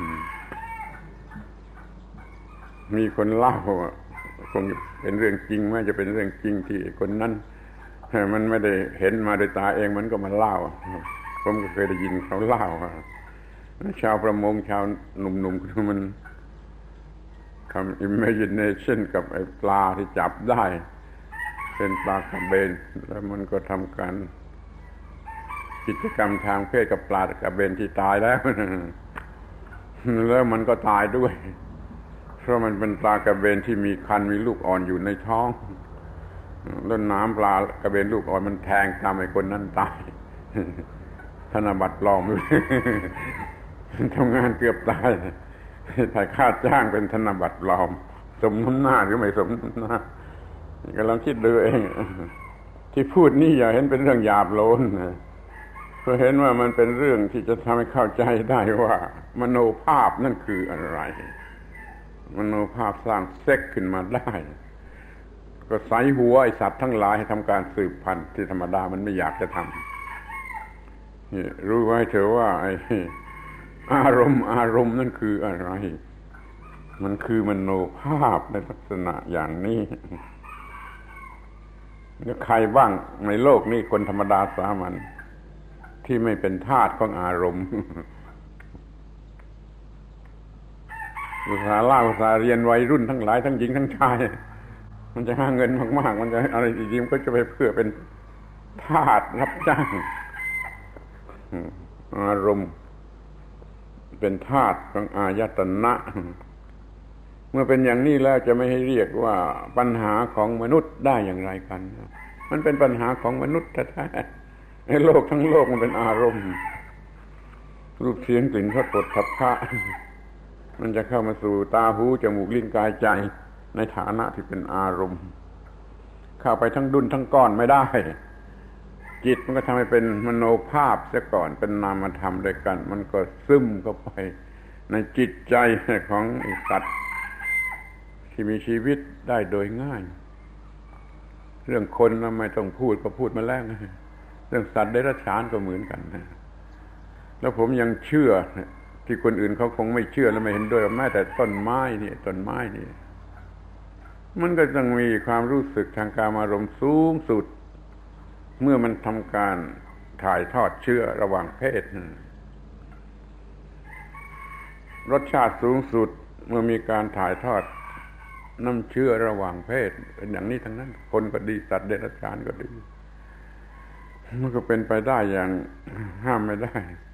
มีคนเล่าคงเป็นเรื่องจริงไม่จะเป็นเรื่องจริงที่คนนั้นมันไม่ได้เห็นมาโดยตาเองมันก็มาเล่าผมก็เคยได้ยินเขาเล่าชาวประมงชาวหนุ่มๆมันทำ imagination กับไอ้ปลาที่จับได้เป็นปลากระเบนแล้วมันก็ทำการกิจกรรมทางเพศกับปลากระเบนที่ตายแล้วแล้วมันก็ตายด้วยเพราะมันเป็นปลากระเบนที่มีครรภ์มีลูกอ่อนอยู่ในท้องแล้วน้ำปลากระเบนลูกอ่อนมันแทงทำให้คนนั้นตายธนบัตรปลอมทำงานเกือบตายถ่ายค่าจ้างเป็นธนบัตรปลอมสมน้ำหน้าหรือไม่สมน้ำหน้าก็ลองคิดดูเองที่พูดนี่อย่าเห็นเป็นเรื่องหยาบโลนเพราะเห็นว่ามันเป็นเรื่องที่จะทำให้เข้าใจได้ว่ามโนภาพนั่นคืออะไรมโนภาพสร้างเซ็กขึ้นมาได้ก็ใส่หัวไอ้สัตว์ทั้งหลายให้ทำการสืบพันธุ์ที่ธรรมดามันไม่อยากจะทำนี่รู้ไว้เถอะว่าไอ้อารมณ์นั่นคืออะไรมันคือมโนภาพในลักษณะอย่างนี้แล้วใครบ้างในโลกนี้คนธรรมดาสามัญที่ไม่เป็นทาสของอารมณ์อุตส่าห์เรียนวัยรุ่นทั้งหลายทั้งหญิงทั้งชายมันจะหาเงินมากๆมันจะอะไรจริงๆก็จะไปเพื่อเป็นทาสรับจ้างอารมณ์เป็นทาสของอายตนะเมื่อเป็นอย่างนี้แล้วจะไม่ให้เรียกว่าปัญหาของมนุษย์ได้อย่างไรกันมันเป็นปัญหาของมนุษย์แท้ๆในโลกทั้งโลกมันเป็นอารมณ์รูปเสียงกลิ่นรสปุถัพพะมันจะเข้ามาสู่ตาหูจมูกลิ้นกายใจในฐานะที่เป็นอารมณ์เข้าไปทั้งดุลทั้งก้อนไม่ได้จิตมันก็ทำให้เป็นมโนภาพซะก่อนเป็นนามธรรมด้วยกันมันก็ซึมเข้าไปในจิตใจของสัตว์ที่มีชีวิตได้โดยง่ายเรื่องคนนะไม่ต้องพูดก็พูดมาแล้วเรื่องสัตว์เดรัจฉานก็เหมือนกันนะแล้วผมยังเชื่อที่คนอื่นเขาคงไม่เชื่อและไม่เห็นด้วยแม้แต่ต้นไม้นี่มันก็ต้องมีความรู้สึกทางกามารมณ์สูงสุดเมื่อมันทำการถ่ายทอดเชื้อระหว่างเพศรสชาติสูงสุดเมื่อมีการถ่ายทอดน้ำเชื้อระหว่างเพศเป็นอย่างนี้ทั้งนั้นคนก็ดีสัตว์เดรัจฉานก็ดีมันก็เป็นไปได้อย่างห้ามไม่ได้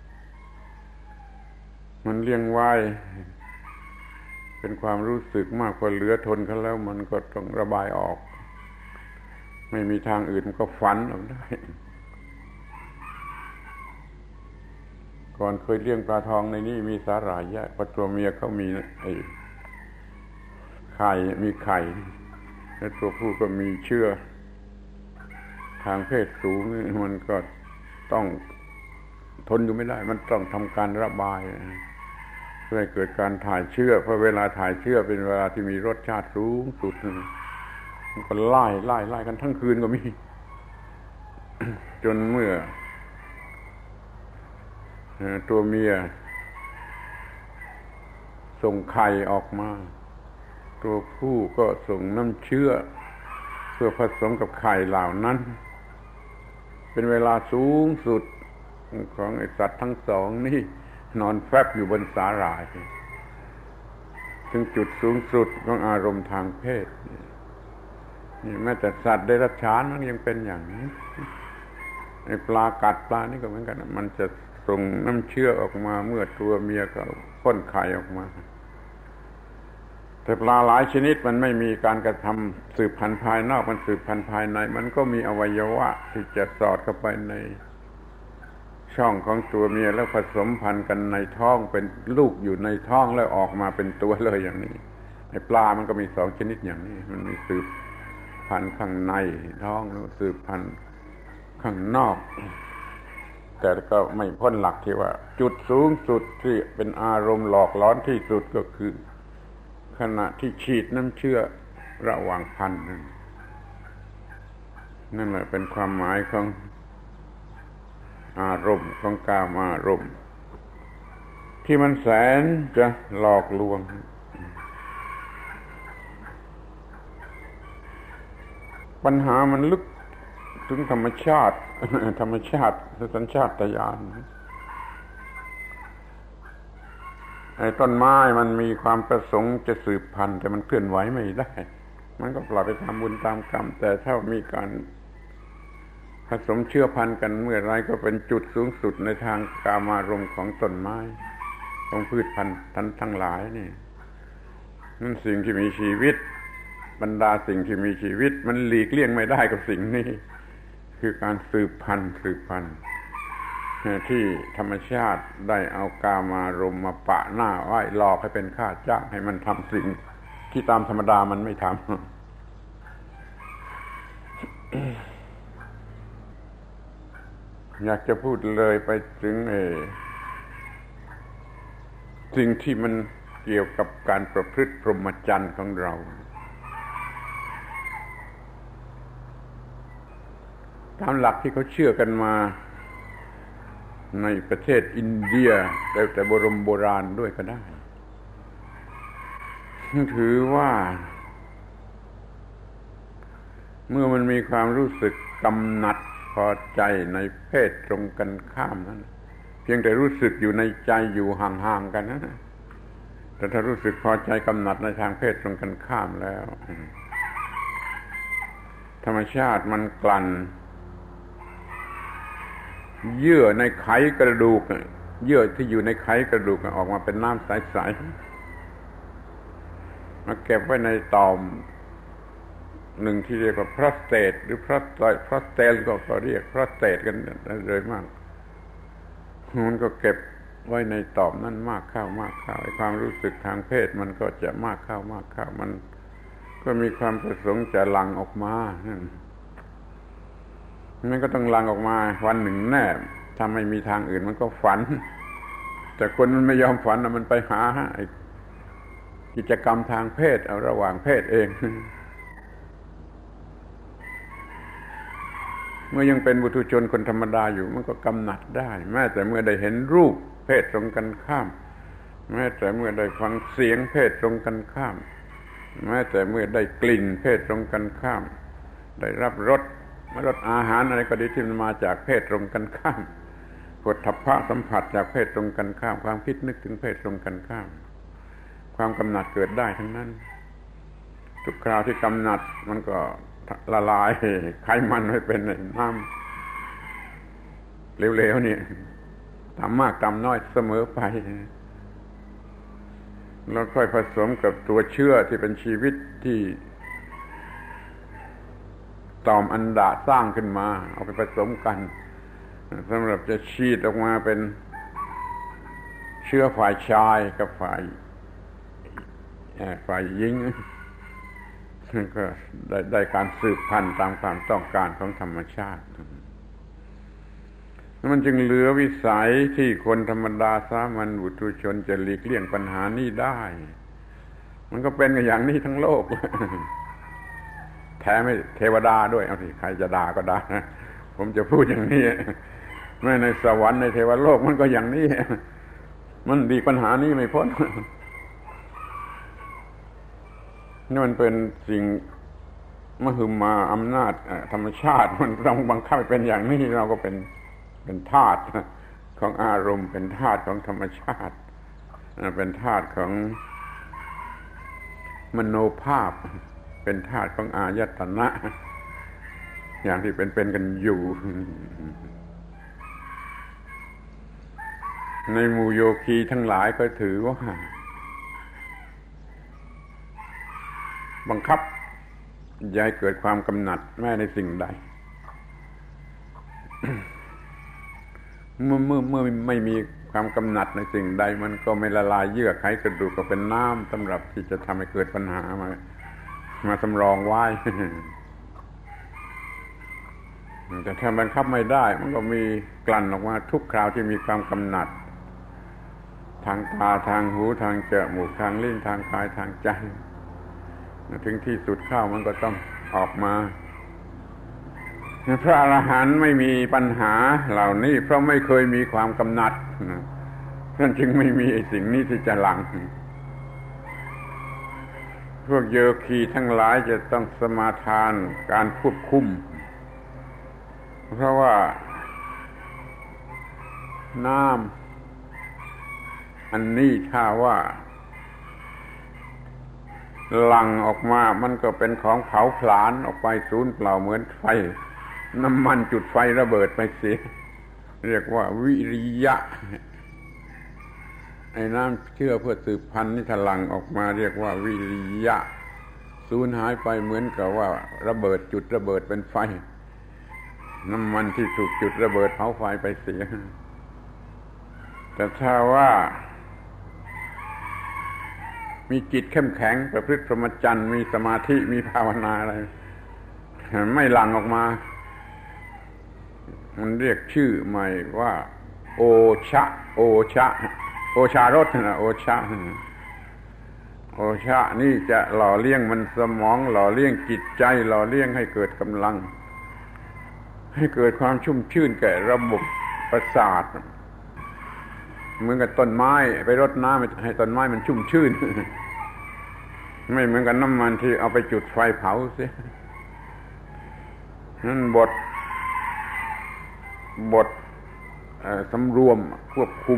มันเลี้ยงไว้เป็นความรู้สึกมากพอเหลือทนเขาแล้วมันก็ต้องระบายออกไม่มีทางอื่นมันก็ฝันออกได้ก่อนเคยเลี้ยงปลาทองในนี้มีสาหร่ายแยกพอตัวเมียเขามีไอ้ไข่มีไข่แล้วตัวผู้ก็มีเชื้อทางเพศสูงมันก็ต้องทนอยู่ไม่ได้มันต้องทำการระบายเพื่อให้เกิดการถ่ายเชื้อเพราะเวลาถ่ายเชื้อเป็นเวลาที่มีรสชาติสูงสุดมันก็ไล่กันทั้งคืนก็มี จนเมื่อตัวเมียส่งไข่ออกมาตัวผู้ก็ส่งน้ำเชื้อเพื่อผสมกับไข่เหล่านั้นเป็นเวลาสูงสุดของไอ้สัตว์ทั้งสองนี่นอนแฟบอยู่บนสาหร่ายถึงจุดสูงสุดของอารมณ์ทางเพศนี่แม้แต่สัตว์เดรัจฉานมันยังเป็นอย่างนี้ไอ้ปลากัดปลานี่ก็เหมือนกันมันจะส่งน้ำเชื้อออกมาเมื่อตัวเมียก็พ่นไข่ออกมาแต่ปลาหลายชนิดมันไม่มีการกระทำสืบพันธุ์ภายนอกมันสืบพันธุ์ภายในมันก็มีอวัยวะที่จะสอดเข้าไปในช่องของตัวเมียแล้วผสมพันธุ์กันในท้องเป็นลูกอยู่ในท้องแล้วออกมาเป็นตัวเลยอย่างนี้ไอ้ปลามันก็มีสองชนิดอย่างนี้มันมีสืบพันธุ์ข้างในท้องแล้วสืบพันธุ์ข้างนอกแต่ก็ไม่พ้นหลักที่ว่าจุดสูงสุดที่เป็นอารมณ์หลอกหลอนที่สุดก็คือขณะที่ฉีดน้ำเชื้อระหว่างพันธุ์นั่นแหละเป็นความหมายของอารมณ์ของกามารมณ์ที่มันแสนจะหลอกลวงปัญหามันลึกถึงธรรมชาติสัญชาตญาณไอ้ต้นไม้มันมีความประสงค์จะสืบพันธุ์แต่มันเคลื่อนไหวไม่ได้มันก็ปล่อยไปตามบุญตามกรรมแต่ถ้ามีการผสมเชื้อพันธุ์กันเมื่อไรก็เป็นจุดสูงสุดในทางกามารมณ์ของต้นไม้ของพืชพันธุ์ทั้งหลายนี่นั่นสิ่งที่มีชีวิตบรรดาสิ่งที่มีชีวิตมันหลีกเลี่ยงไม่ได้กับสิ่งนี้คือการสืบพันธุ์ที่ธรรมชาติได้เอากามารมณ์มาปะหน้าไว้หลอกให้เป็นค่าจ้างให้มันทำสิ่งที่ตามธรรมดามันไม่ทำ อยากจะพูดเลยไปถึงสิ่งที่มันเกี่ยวกับการประพฤติพรหมจรรย์ของเราตามหลักที่เขาเชื่อกันมาในประเทศอินเดียแต่โบราณด้วยก็ได้ถือว่าเมื่อมันมีความรู้สึกกำหนัดพอใจในเพศตรงกันข้ามนั้นเพียงแต่รู้สึกอยู่ในใจอยู่ห่างๆกันนะแต่ถ้ารู้สึกพอใจกำหนัดในทางเพศตรงกันข้ามแล้วธรรมชาติมันกลั่นเยื่อในไขกระดูกเยื่อที่อยู่ในไขกระดูกออกมาเป็นน้ำใสๆมาเก็บไว้ในต่อมหนึ่งที่เรียกว่าพรอสเตตหรือพรอสเตลก็เรียกพรอสเตตกันเลยมากมันก็เก็บไว้ในต่อมนั้นมากเข้าไอ้ความรู้สึกทางเพศมันก็จะมากเข้ามันก็มีความประสงค์จะหลั่งออกมามันก็ต้องหลั่งออกมาวันหนึ่งแน่ถ้าไม่มีทางอื่นมันก็ฝันแต่คนมันไม่ยอมฝันมันไปหากิจกรรมทางเพศเอาระหว่างเพศเองเมื่อยังเป็นบุตุชนคนธรรมดาอยู่มันก็กำหนัดได้แม้แต่เมื่อได้เห็นรูปเพศตรงกันข้ามแม้แต่เมื่อได้ฟังเสียงเพศตรงกันข้ามแม้แต่เมื่อได้กลิ่นเพศตรงกันข้ามได้รับรสอาหารอะไรก็ดีที่มันมาจากเพศตรงกันข้ามโผฏฐัพพะสัมผัสจากเพศตรงกันข้ามความคิดนึกถึงเพศตรงกันข้ามความกำหนัดเกิดได้ทั้งนั้นทุกคราวที่กำหนัดมันก็ละลายไขมันให้เป็นน้ำเหลวๆนี่ตามมากตามน้อยเสมอไปแล้วค่อยผสมกับตัวเชื้อที่เป็นชีวิตที่ต่อมอันดาสร้างขึ้นมาเอาไปผสมกันสำหรับจะฉีดออกมาเป็นเชื้อฝ่ายชายกับฝ่ายหญิงก็ได้การสืบพันธุ์ตามความต้องการของธรรมชาติมันจึงเหลือวิสัยที่คนธรรมดาสามัญบุตุชนจะหลีกเลี่ยงปัญหานี้ได้มันก็เป็นอย่างนี้ทั้งโลกแท้ไม่เทวดาด้วยเอาสิใครจะด่าก็ด่าผมจะพูดอย่างนี้แม้ในสวรรค์ในเทวโลกมันก็อย่างนี้มันดีปัญหานี้ไม่พ้นนี่มันเป็นสิ่งมหึมาอำนาจธรรมชาติมันต้องบังคับให้เป็นอย่างนี้เราก็เป็นธาตุของอารมณ์เป็นธาตุของธรรมชาติเป็นธาตุของมโนภาพเป็นธาตุของอายตนะอย่างที่เป็นกันอยู่ในหมู่โยคีทั้งหลายก็ถือว่าบังคับอย่าให้เกิดความกำหนัดแม้ในสิ่งใด เมื่อไม่มีความกำหนัดในสิ่งใดมันก็ไม่ละลายเยื่อไขกระดูกก็เป็นน้ำสำหรับที่จะทำให้เกิดปัญหามาสำรองไว้ แต่ถ้าบังคับไม่ได้มันก็มีกลั่นออกมาทุกคราวที่มีความกำหนัดทางตาทางหูทางจมูกทางลิ้นทางกายทางใจถึงที่สุดเข้ามันก็ต้องออกมาพระอรหันต์ไม่มีปัญหาเหล่านี้เพราะไม่เคยมีความกำหนัดท่านจึงไม่มีไอ้สิ่งนี้ที่จะหลั่งพวกโยคีทั้งหลายจะต้องสมาทานการควบคุมเพราะว่าน้ำอันนี้ถ้าว่าหลั่งออกมามันก็เป็นของเผาผลาญออกไปสูญเปล่าเหมือนไฟน้ำมันจุดไฟระเบิดไปเสียเรียกว่าวิริยะไอ้น้ำเชื่อเพื่อสืบพันธุ์นี่ถ้าหลั่งออกมาเรียกว่าวิริยะสูญหายไปเหมือนกับว่าระเบิดจุดระเบิดเป็นไฟน้ำมันที่ถูกจุดระเบิดเผาไฟไปเสียแต่ถ้าว่ามีจิตเข้มแข็งประพฤติพรหมจรรย์มีสมาธิมีภาวนาอะไรไม่หลั่งออกมามันเรียกชื่อใหม่ว่าโอชารสนะโอชะนี่จะหล่อเลี้ยงมันสมองหล่อเลี้ยงจิตใจหล่อเลี้ยงให้เกิดกำลังให้เกิดความชุ่มชื่นแก่ระบบประสาทเหมือนกับต้นไม้ไปรดน้ำให้ต้นไม้มันชุ่มชื่นไม่เหมือนกับน้ำมันที่เอาไปจุดไฟเผาเสียนั่นบทสำรวมควบคุม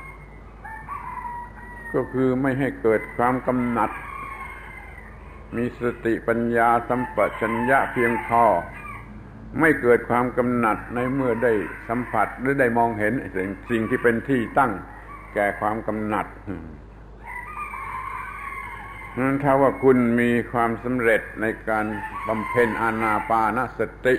ก็คือไม่ให้เกิดความกำหนัดมีสติปัญญาสัมปชัญญะเพียงพอไม่เกิดความกำหนัดในเมื่อได้สัมผัสหรือได้มองเห็นสิ่งที่เป็นที่ตั้งแก่ความกำหนัดนั้นถ้าว่าคุณมีความสำเร็จในการบำเพ็ญอานาปานสติ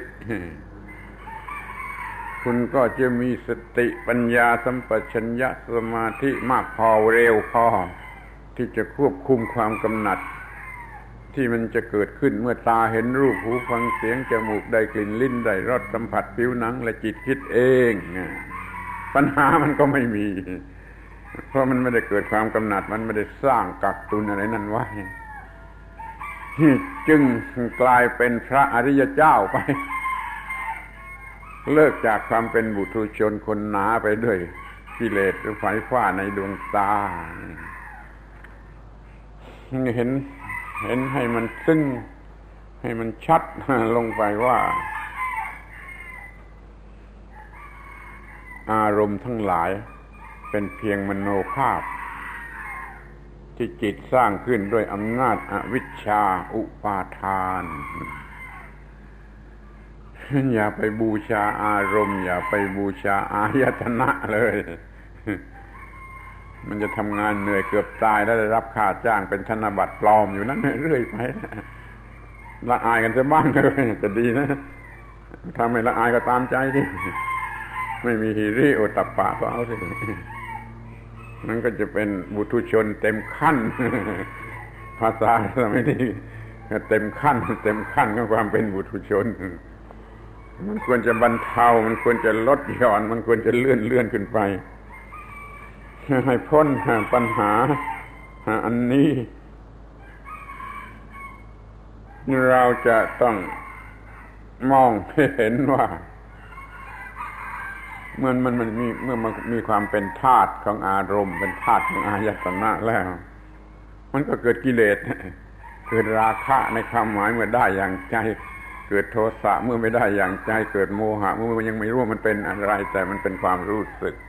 คุณก็จะมีสติปัญญาสัมปชัญญะสมาธิมากพอเร็วพอที่จะควบคุมความกำหนัดที่มันจะเกิดขึ้นเมื่อตาเห็นรูปหูฟังเสียงจมูกได้กลิ่นลิ้นได้รสสัมผัสผิวหนังและจิตคิดเองปัญหามันก็ไม่มีเพราะมันไม่ได้เกิดความกำหนัดมันไม่ได้สร้างกักตุนอะไรนั่นไว้จึงกลายเป็นพระอริยเจ้าไปเลิกจากความเป็นบุถุชนคนหนาไปด้วยกิเลสหรือไฟฟ้าในดวงตาเห็นให้มันซึ้งให้มันชัดลงไปว่าอารมณ์ทั้งหลายเป็นเพียงมโนภาพที่จิตสร้างขึ้นด้วยอำนาจอวิชชาอุปาทานอย่าไปบูชาอารมณ์อย่าไปบูชาอายตนะเลยมันจะทำงานเหนื่อยเกือบตายแล้วได้รับค่าจ้างเป็นธนบัตรปลอมอยู่นั้นเรื่อยไปละอายกันจะบ้างเลยจะดีนะถ้าไม่ละอายก็ตามใจดิไม่มีหิริโอตตัปปะก็เอาสินั่นก็จะเป็นบุถุชนเต็มขั้นภาษาสมัยนี้เต็มขั้นของความเป็นบุถุชนมันควรจะบรรเทามันควรจะลดหย่อนมันควรจะเลื่อนขึ้นไปให้พ้นปัญหาอันนี้เราจะต้องมองให้เห็นว่าเมื่อมันมีความเป็นธาตุของอารมณ์เป็นธาตุของอายตนะแล้วมันก็เกิดกิเลสเกิดราคะในความหมายเมื่อได้อย่างใจเกิดโทสะเมื่อไม่ได้อย่างใจเกิดโมหะเมื่อยังไม่รู้ว่ามันเป็นอะไรแต่มันเป็นความรู้สึก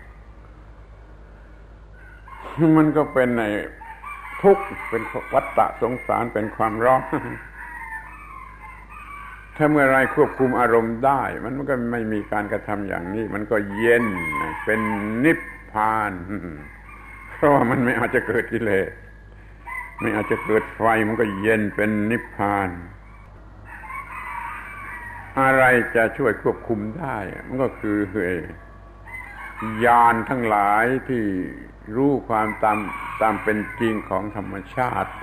มันก็เป็นในทุกข์เป็นวัฏฏะสงสารเป็นความร้อนถ้าเมื่อไรควบคุมอารมณ์ได้มันก็ไม่มีการกระทำอย่างนี้มันก็เย็นเป็นนิพพานเพราะว่ามันไม่อาจจะเกิดกิเลสไม่อาจจะเกิดไฟมันก็เย็นเป็นนิพพานอะไรจะช่วยควบคุมได้มันก็คือญาณทั้งหลายที่รู้ความตามเป็นจริงของธรรมชาติ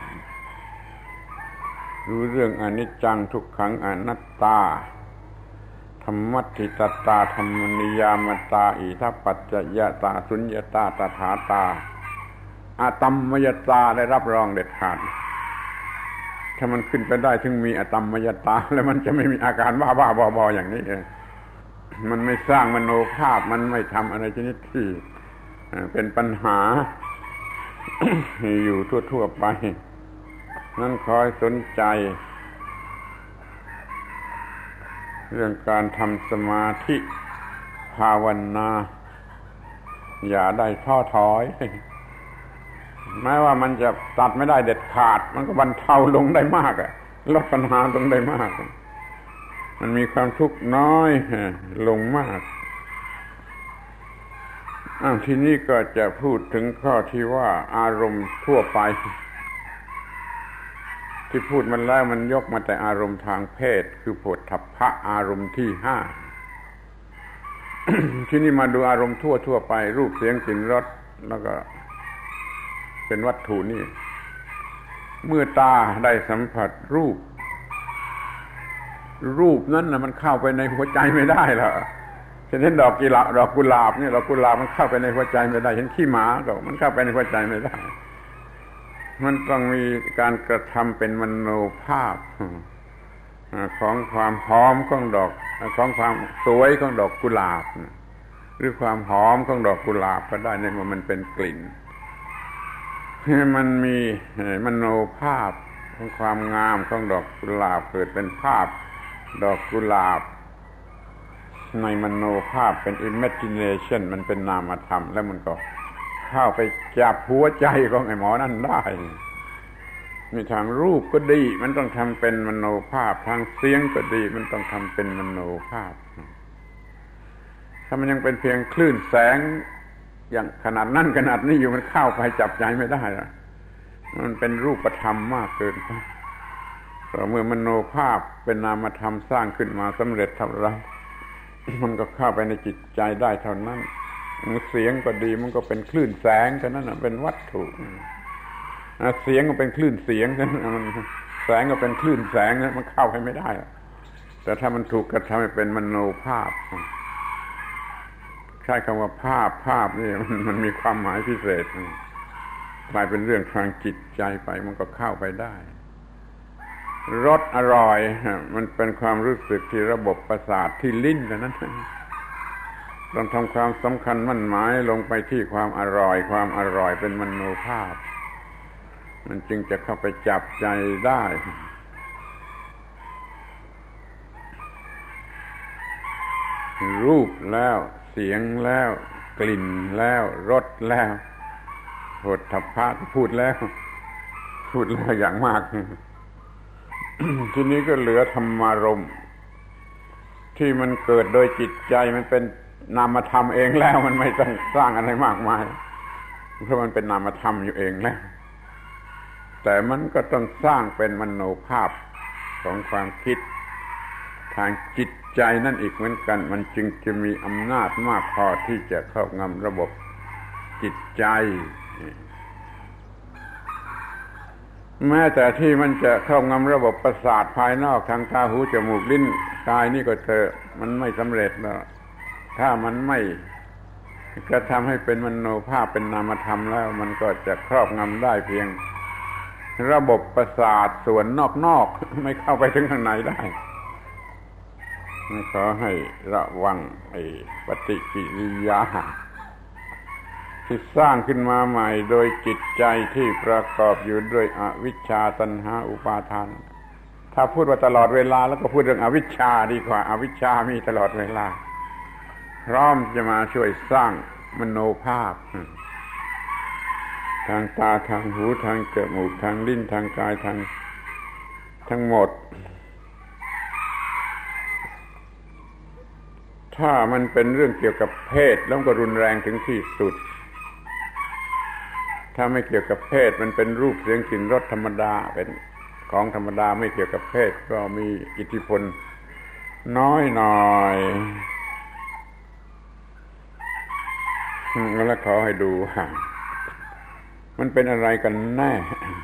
รู้เรื่องอนิจจังทุกขังอนัตตาธรรมัตถิตตาธรรมนิยามตาอิทัปปัจจยตาสุญญตาตถาตาอาตัมมยตาได้รับรองเด็ดขาดถ้ามันขึ้นไปได้ถึงมีอตัมมยตาแล้วมันจะไม่มีอาการบ้าๆบอๆอย่างนี้มันไม่สร้างมโนภาพมันไม่ทำอะไรชนิดที่เป็นปัญหา อยู่ทั่วๆไปนั่นคอยสนใจเรื่องการทำสมาธิภาวนาอย่าได้ท้อถอยแม้ว่ามันจะตัดไม่ได้เด็ดขาดมันก็บรรเทาลงได้มากลดปัญหาลงได้มากมันมีความทุกข์น้อยลงมากทีนี้ก็จะพูดถึงข้อที่ว่าอารมณ์ทั่วไปที่พูดมันแล้วมันยกมาแต่อารมณ์ทางเพศคือโผฏฐัพพะอารมณ์ที่ห้า ที่นี่มาดูอารมณ์ทั่วไปรูปเสียงกลิ่นรสแล้วก็เป็นวัตถุนี่เมื่อตาได้สัมผัสรูปนั้นน่ะมันเข้าไปในหัวใจไม่ได้หรอกเช่นดอกกุหลาบเนี่ยดอกกุหลาบมันเข้าไปในหัวใจไม่ได้เห็นขี้หมาก็มันเข้าไปในหัวใจไม่ได้มันต้องมีการกระทำเป็นมโนภาพของความหอมของดอกของความสวยของดอกกุหลาบหรือความหอมของดอกกุหลาบก็ได้ในเมื่อมันเป็นกลิ่นมันมีมโนภาพของความงามของดอกกุหลาบเกิดเป็นภาพดอกกุหลาบในมโนภาพเป็น imagination มันเป็นนามธรรมแล้วมันก็เข้าไปจับหัวใจของไอ้หมอนั่นได้มีทางรูปก็ดีมันต้องทำเป็นมโนภาพทางเสียงก็ดีมันต้องทำเป็นมโนภาพถ้ามันยังเป็นเพียงคลื่นแสงอย่างขนาดนั้นขนาดนี้อยู่มันเข้าไปจับใจไม่ได้ละมันเป็นรูปธรรมมากเกินไปแต่เมื่อมโนภาพเป็นนามธรรมสร้างขึ้นมาสำเร็จเท่าไรมันก็เข้าไปในจิตใจได้เท่านั้นเสียงก็ดีมันก็เป็นคลื่นแสงเท่านั้นเป็นวัตถุเสียงก็เป็นคลื่นเสียงเท่านั้นมันแสงก็เป็นคลื่นแสงมันเข้าไปไม่ได้แต่ถ้ามันถูกกระทำให้เป็นมโนภาพใช้คำว่าภาพนี่มันมีความหมายพิเศษกลายเป็นเรื่องทางจิตใจไปมันก็เข้าไปได้รสอร่อยมันเป็นความรู้สึกที่ระบบประสาทที่ลิ้นเท่านั้นต้องทำความสำคัญมั่นหมายลงไปที่ความอร่อยความอร่อยเป็นมโนภาพมันจึงจะเข้าไปจับใจได้รูปแล้วเสียงแล้วกลิ่นแล้วรสแล้วโผฏฐัพพะพูดแล้วอย่างมาก ทีนี้ก็เหลือธรรมารมณ์ที่มันเกิดโดยจิตใจมันเป็นนามธรรมเองแล้วมันไม่ต้องสร้างอะไรมากมายเพราะมันเป็นนามธรรมอยู่เองแล้วแต่มันก็ต้องสร้างเป็นมโนภาพของความคิดทางจิตใจนั่นอีกเหมือนกันมันจึงจะมีอำนาจมากพอที่จะครอบงำระบบจิตใจแม้แต่ที่มันจะครอบงำระบบประสาทภายนอกทางตาหูจมูกลิ้นกายนี่ก็เถอะมันไม่สำเร็จแล้วถ้ามันไม่กระทำให้เป็นมโนภาพเป็นนามธรรมแล้วมันก็จะครอบงำได้เพียงระบบประสาทส่วนนอกๆไม่เข้าไปถึงข้างในได้ขอให้ระวังไอ้ปฏิกิริยาที่สร้างขึ้นมาใหม่โดยจิตใจที่ประกอบอยู่ด้วยอวิชชาตัณหาอุปาทานถ้าพูดว่าตลอดเวลาแล้วก็พูดเรื่องอวิชชาดีกว่าอวิชชามีตลอดเวลาพร้อมจะมาช่วยสร้างมโนภาพทางตาทางหูทางจมูกทางลิ้นทางกายทั้งหมดถ้ามันเป็นเรื่องเกี่ยวกับเพศแล้วก็รุนแรงถึงที่สุดถ้าไม่เกี่ยวกับเพศมันเป็นรูปเสียงกลิ่นรสธรรมดาเป็นของธรรมดาไม่เกี่ยวกับเพศก็มีอิทธิพลน้อยหน่อยแล้วขอให้ดูมันเป็นอะไรกันแน่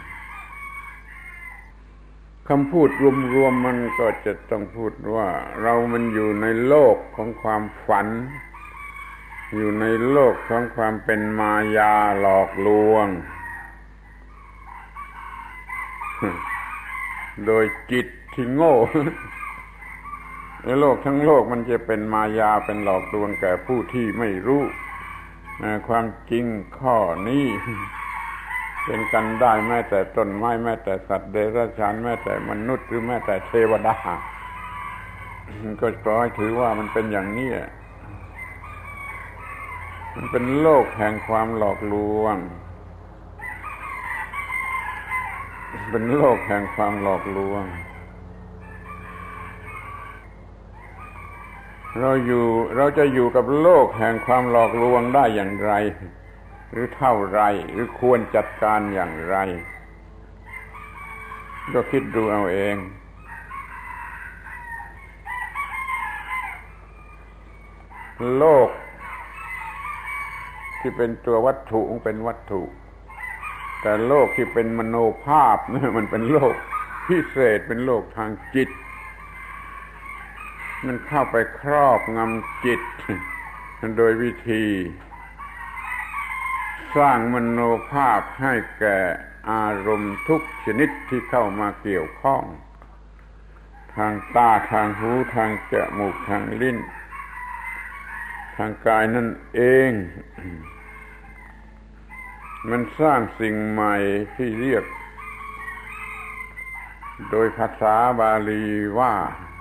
คำพูดรวมๆมันก็จะต้องพูดว่าเรามันอยู่ในโลกของความฝันอยู่ในโลกของความเป็นมายาหลอกลวงโดยจิตที่โง่ในโลกทั้งโลกมันจะเป็นมายาเป็นหลอกลวงแก่ผู้ที่ไม่รู้ความจริงข้อนี้เป็นกันได้แม้แต่ต้นไม้แม้แต่สัตว์เดรัจฉานแม้แต่มนุษย์หรือแม้แต่เทวดาก็ขอให้ถือว่ามันเป็นอย่างนี้มันเป็นโลกแห่งความหลอกลวงเป็นโลกแห่งความหลอกลวงเราจะอยู่กับโลกแห่งความหลอกลวงได้อย่างไรหรือเท่าไรหรือควรจัดการอย่างไรก็คิดดูเอาเองโลกที่เป็นตัววัตถุมันเป็นวัตถุแต่โลกที่เป็นมโนภาพเนี่ยมันเป็นโลกพิเศษเป็นโลกทางจิตมันเข้าไปครอบงำจิตโดยวิธีสร้างมโนภาพให้แก่อารมณ์ทุกชนิดที่เข้ามาเกี่ยวข้องทางตาทางหูทางจมูกทางลิ้นททางกายนั่นเองมันสร้างสิ่งใหม่ที่เรียกโดยภาษาบาลีว่า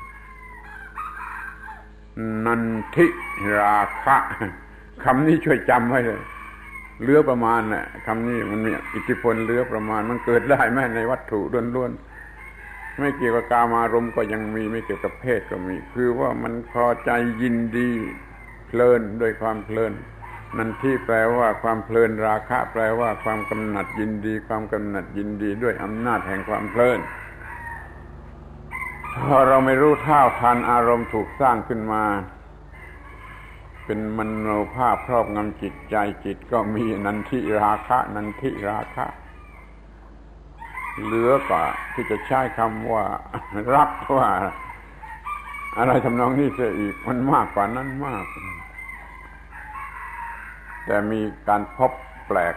นันทิราคะคำนี้ช่วยจำไว้เลยเหลือประมาณน่ะคำนี้มันมีอิทธิพลเหลือประมาณมันเกิดได้แม้ในวัตถุล้วนๆไม่เกี่ยวกับกามารมณ์ก็ยังมีไม่เกี่ยวกับเพศก็มีคือว่ามันพอใจยินดีเพลินด้วยความเพลินนันทิแปลว่าความเพลินราคะแปลว่าความกำหนัดยินดีความกำหนัดยินดีด้วยอำนาจแห่งความเพลินพอเราไม่รู้เท่าทันอารมณ์ถูกสร้างขึ้นมาเป็นมโนภาพครอบงำจิตใจจิตก็มีนันทิราคะนันทิราคะเหลือกว่าที่จะใช้คำว่ารักว่าอะไรทำนองนี้เสียอีกมันมากกว่านั้นมากแต่มีการพบแปลก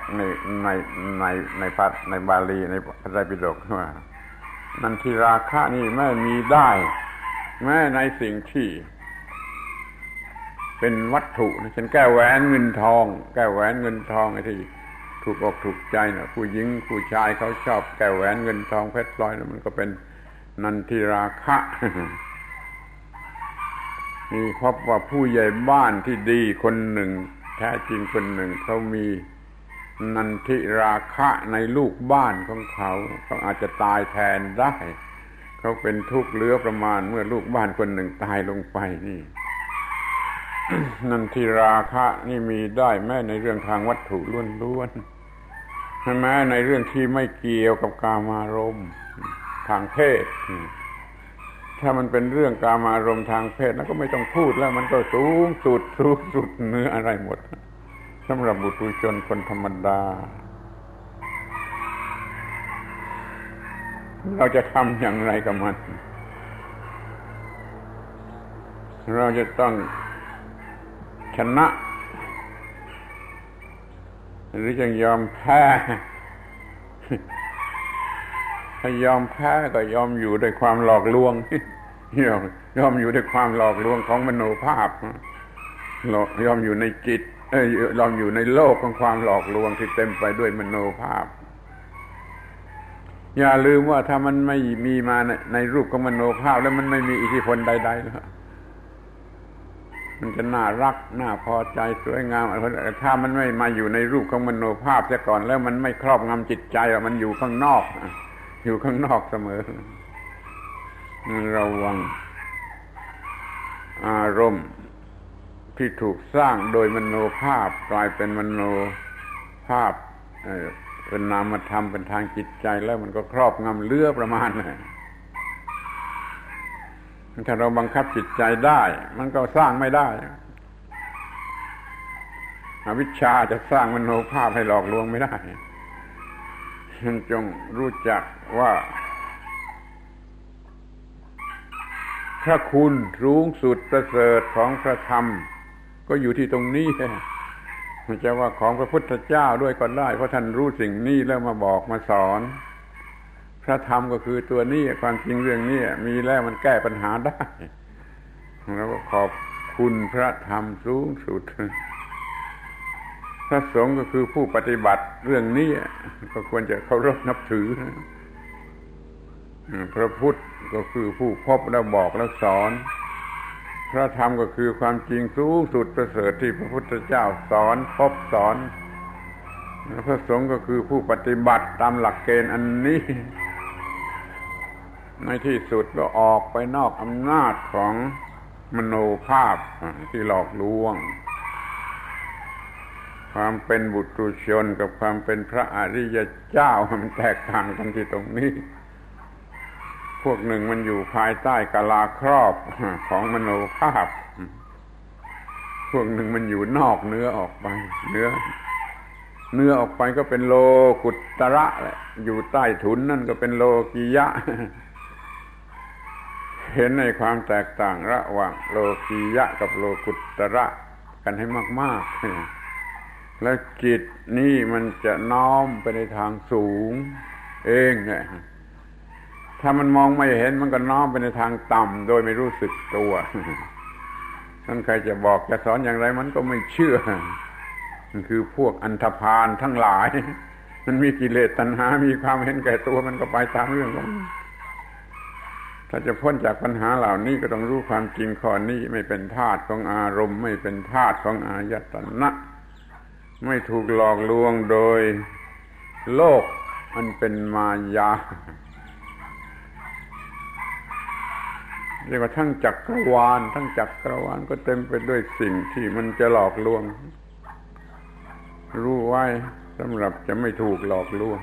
ในบาลีในพระไตรปิฎกว่านันทิราคะนี่แม้มีได้แม้ในสิ่งที่เป็นวัตถุนะเช่นแก้วแหวนเงินทองแก้วแหวนเงินทองไอ้ที่ถูกอกถูกใจนะผู้หญิงผู้ชายเขาชอบแก้วแหวนเงินทองเพชรพลอยแล้วมันก็เป็นนันทิราคะ มีพบว่าผู้ใหญ่บ้านที่ดีคนหนึ่งแท้จริงคนหนึ่งเขามีนันทิราคะในลูกบ้านของเขาอาจจะตายแทนได้เขาเป็นทุกข์เหลือประมาณเมื่อลูกบ้านคนหนึ่งตายลงไปนี่ นันทิราคะนี่มีได้แม้ในเรื่องทางวัตถุล้วนๆแม้ในเรื่องที่ไม่เกี่ยวกับกามารมณ์ทางเพศถ้ามันเป็นเรื่องกามารมณ์ทางเพศแล้วก็ไม่ต้องพูดแล้วมันก็สูงสุดเหนืออะไรหมดสำหรับบุตุชนคนธรรมดาเราจะทำอย่างไรกับมันเราจะต้องชนะหรือจะยอมแพ้ถ้ายอมแพ้ก็ยอมอยู่ด้วยความหลอกลวงยอมอยู่ด้วยความหลอกลวงของมโนภาพยอมอยู่ในจิตยอมอยู่ในโลกของความหลอกลวงที่เต็มไปด้วยมโนภาพอย่าลืมว่าถ้ามันไม่มีมาในรูปของมโนภาพแล้วมันไม่มีอิทธิพลใดๆแล้วมันจะน่ารักน่าพอใจสวยงามถ้ามันไม่มาอยู่ในรูปของมโนภาพเสียก่อนแล้วมันไม่ครอบงำจิตใจมันอยู่ข้างนอกเสมอระวังอารมณ์ที่ถูกสร้างโดยมโนภาพกลายเป็นมโนภาพเป็นนามธรรมเป็นทางจิตใจแล้วมันก็ครอบงำเลือประมาณนั้นถ้าเราบังคับจิตใจได้มันก็สร้างไม่ได้อวิชชาจะสร้างมโนภาพให้หลอกลวงไม่ได้ฉันจงรู้จักว่าพระคุณสูงสุดประเสริฐของพระธรรมก็อยู่ที่ตรงนี้มันจะว่าของพระพุทธเจ้าด้วยก็ได้เพราะท่านรู้สิ่งนี้แล้วมาบอกมาสอนพระธรรมก็คือตัวนี้ความจริงเรื่องนี้มีแล้วมันแก้ปัญหาได้แล้วก็ขอบคุณพระธรรมสูงสุดพระสงฆ์ก็คือผู้ปฏิบัติเรื่องนี้ก็ควรจะเคารพนับถือพระพุทธก็คือผู้พบแล้วบอกแล้วสอนพระธรรมก็คือความจริงสูงสุดประเสริฐที่พระพุทธเจ้าสอนพบสอนพระสงฆ์ก็คือผู้ปฏิบัติตามหลักเกณฑ์อันนี้ในที่สุดก็ออกไปนอกอำนาจของมโนภาพที่หลอกลวงความเป็นบุตุชนกับความเป็นพระอริยเจ้ามันแตกต่างกันที่ตรงนี้พวกหนึ่งมันอยู่ภายใต้กาลาครอบของมโนภาพพวกหนึ่งมันอยู่นอกเนื้อออกไปเนื้อออกไปก็เป็นโลกุตระแหละอยู่ใต้ถุนนั่นก็เป็นโลกิยะเห็นในความแตกต่างระหว่างโลกียะกับโลกุตระกันให้มากๆแล้วจิตนี่มันจะน้อมไปในทางสูงเองเนี่ยถ้ามันมองไม่เห็นมันก็น้อมไปในทางต่ำโดยไม่รู้สึกตัวท่านใครจะบอกจะสอนอย่างไรมันก็ไม่เชื่อมันคือพวกอันธพาลทั้งหลายมันมีกิเลสตัณหามีความเห็นแก่ตัวมันก็ไปตามเรื่องของมันถ้าจะพ้นจากปัญหาเหล่านี้ก็ต้องรู้ความจริงข้อนี้ไม่เป็นทาสของอารมณ์ไม่เป็นทาสของอายตนะไม่ถูกหลอกลวงโดยโลกอันเป็นมายาเรียกว่าทั้งจักรวาลก็เต็มไปด้วยสิ่งที่มันจะหลอกลวงรู้ไว้สำหรับจะไม่ถูกหลอกลวง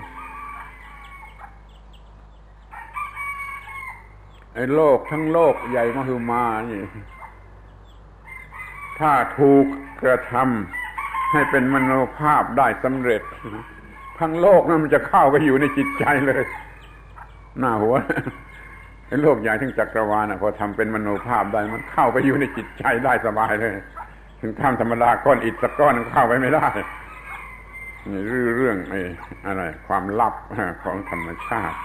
ไอ้โลกทั้งโลกใหญ่มหึมานี่ถ้าถูกกระทำให้เป็นมโนภาพได้สำเร็จทั้งโลกนั้นมันจะเข้าไปอยู่ในจิตใจเลยหน้าหัวไอ้โลกใหญ่ทั้งจักรวาลพอทำเป็นมโนภาพได้มันเข้าไปอยู่ในจิตใจได้สบายเลยถึงทำธรรมดาก้อนอิฐสักก้อนเข้าไปไม่ได้นี่เรื่องไอ้อะไรความลับของธรรมชาติ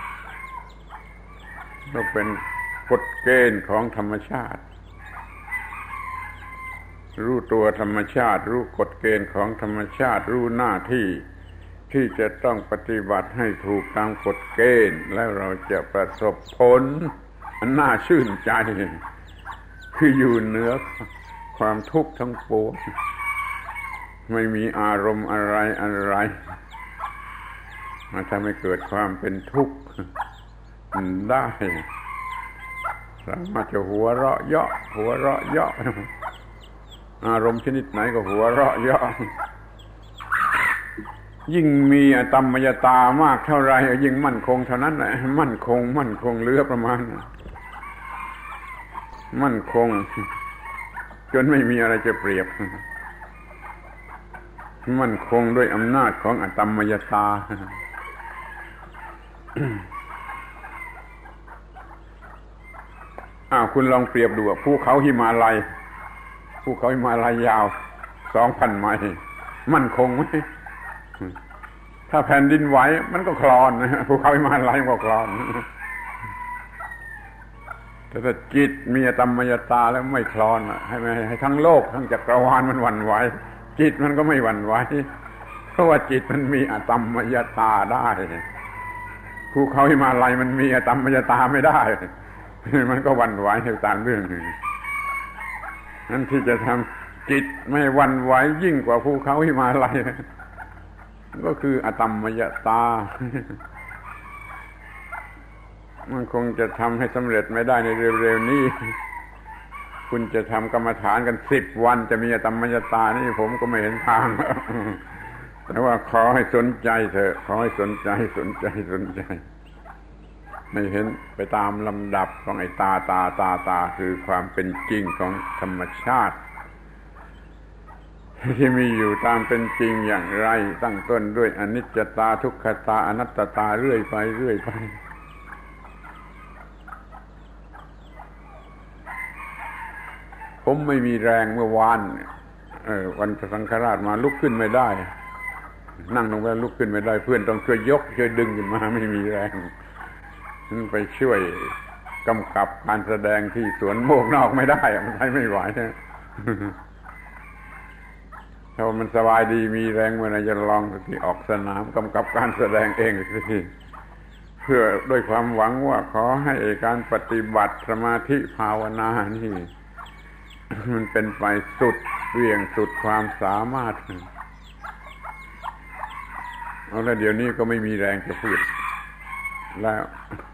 ต้องเป็นกฎเกณฑ์ของธรรมชาติรู้ตัวธรรมชาติรู้กฎเกณฑ์ของธรรมชาติรู้หน้าที่ที่จะต้องปฏิบัติให้ถูกตามกฎเกณฑ์แล้วเราจะประสบผลอันน่าชื่นใจคืออยู่เหนือความทุกข์ทั้งปวงไม่มีอารมณ์อะไรมาทำให้เกิดความเป็นทุกข์ได้สามารถจะหัวเราะเยาะอารมณ์ชนิดไหนก็หัวเราะเยาะยิ่งมีอตมมยตามากเท่าไรยิ่งมั่นคงเท่านั้นแหละมั่นคงเหลือประมาณมั่นคงจนไม่มีอะไรจะเปรียบมั่นคงด้วยอำนาจของอตมมยตาคุณลองเปรียบดูภูเขาหิมาลัยยาว 2,000 ไมล์มั่นคงไหมถ้าแผ่นดินไหวมันก็คลอนภูเขาหิมาลัยก็คลอนแต่ถ้าจิตมีอตมมยตาแล้วไม่คลอนให้ทั้งโลกทั้งจักรวาลมันหวั่นไหวจิตมันก็ไม่หวั่นไหวเพราะว่าจิตมันมีอตมมยตาได้ภูเขาหิมาลัยมันมีอตมมยตาไม่ได้มันก็หวั่นไหวตามเรื่องนั้นที่จะทำจิตไม่หวั่นไหวยิ่งกว่าภูเขาหิมาลัยก็คืออตมมยตามันคงจะทำให้สำเร็จไม่ได้ในเร็วๆนี้คุณจะทำกรรมฐานกัน10 วันจะมีอตมมยตานี่ผมก็ไม่เห็นทางแต่ว่าขอให้สนใจเถอะขอให้สนใจไม่เห็นไปตามลำดับของไอ้ตาคือความเป็นจริงของธรรมชาติที่มีอยู่ตามเป็นจริงอย่างไรตั้งต้นด้วยอนิจจตาทุกขตาอนัตตาเรื่อยไปผมไม่มีแรงเมื่อวานวันสังฆราชมาลุกขึ้นไม่ได้นั่งลงไปลุกขึ้นไม่ได้เพื่อนต้องช่วยยกช่วยดึงขึ้นมาไม่มีแรงไปช่วยกำกับการแสดงที่สวนโมกนอกไม่ได้มันไม่ไหวถ้ามันสบายดีมีแรงเมื่อไหร่จะลองที่ออกสนามกำกับการแสดงเองสิเพื่อด้วยความหวังว่าขอให้การปฏิบัติสมาธิภาวนานี่มันเป็นไปสุดเวียงสุดความสามารถแล้วเดี๋ยวนี้ก็ไม่มีแรงจะพูดแล้ว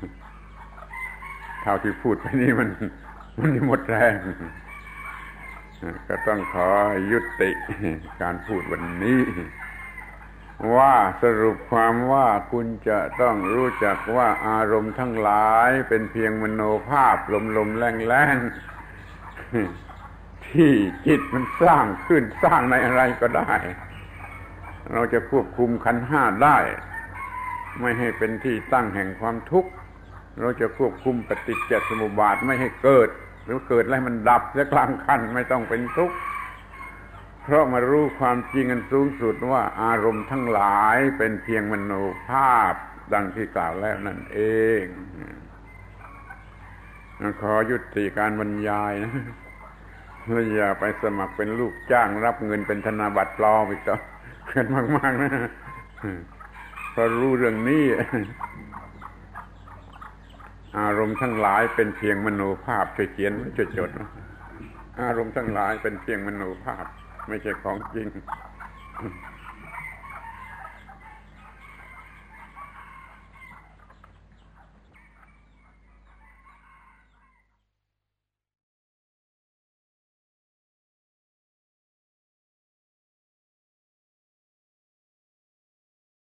เท่าที่พูดไปนี่มันหมดแรงก็ต้องขอยุติการพูดวันนี้ว่าสรุปความว่าคุณจะต้องรู้จักว่าอารมณ์ทั้งหลายเป็นเพียงมโนภาพลมๆแรงๆที่จิตมันสร้างขึ้นสร้างในอะไรก็ได้เราจะควบคุมขันธ์ 5ได้ไม่ให้เป็นที่ตั้งแห่งความทุกข์เราจะควบคุมปฏิจจสมุปบาทไม่ให้เกิดหรือเกิดแล้วมันดับและกลางคันไม่ต้องเป็นทุกข์เพราะมารู้ความจริงอันสูงสุดว่าอารมณ์ทั้งหลายเป็นเพียงมโนภาพดังที่กล่าวแล้วนั่นเองขอยุติการบรรยายนะแล้วอย่าไปสมัครเป็นลูกจ้างรับเงินเป็นธนบัตรปลอมอีกต่อกันมากๆนะเพราะรู้เรื่องนี้อารมณ์ทั้งหลายเป็นเพียงมโนภาพช่วยเขียนไว้ช่วยจดอารมณ์ทั้งหลายเป็นเพียงมโนภาพไม่ใช่ของจริง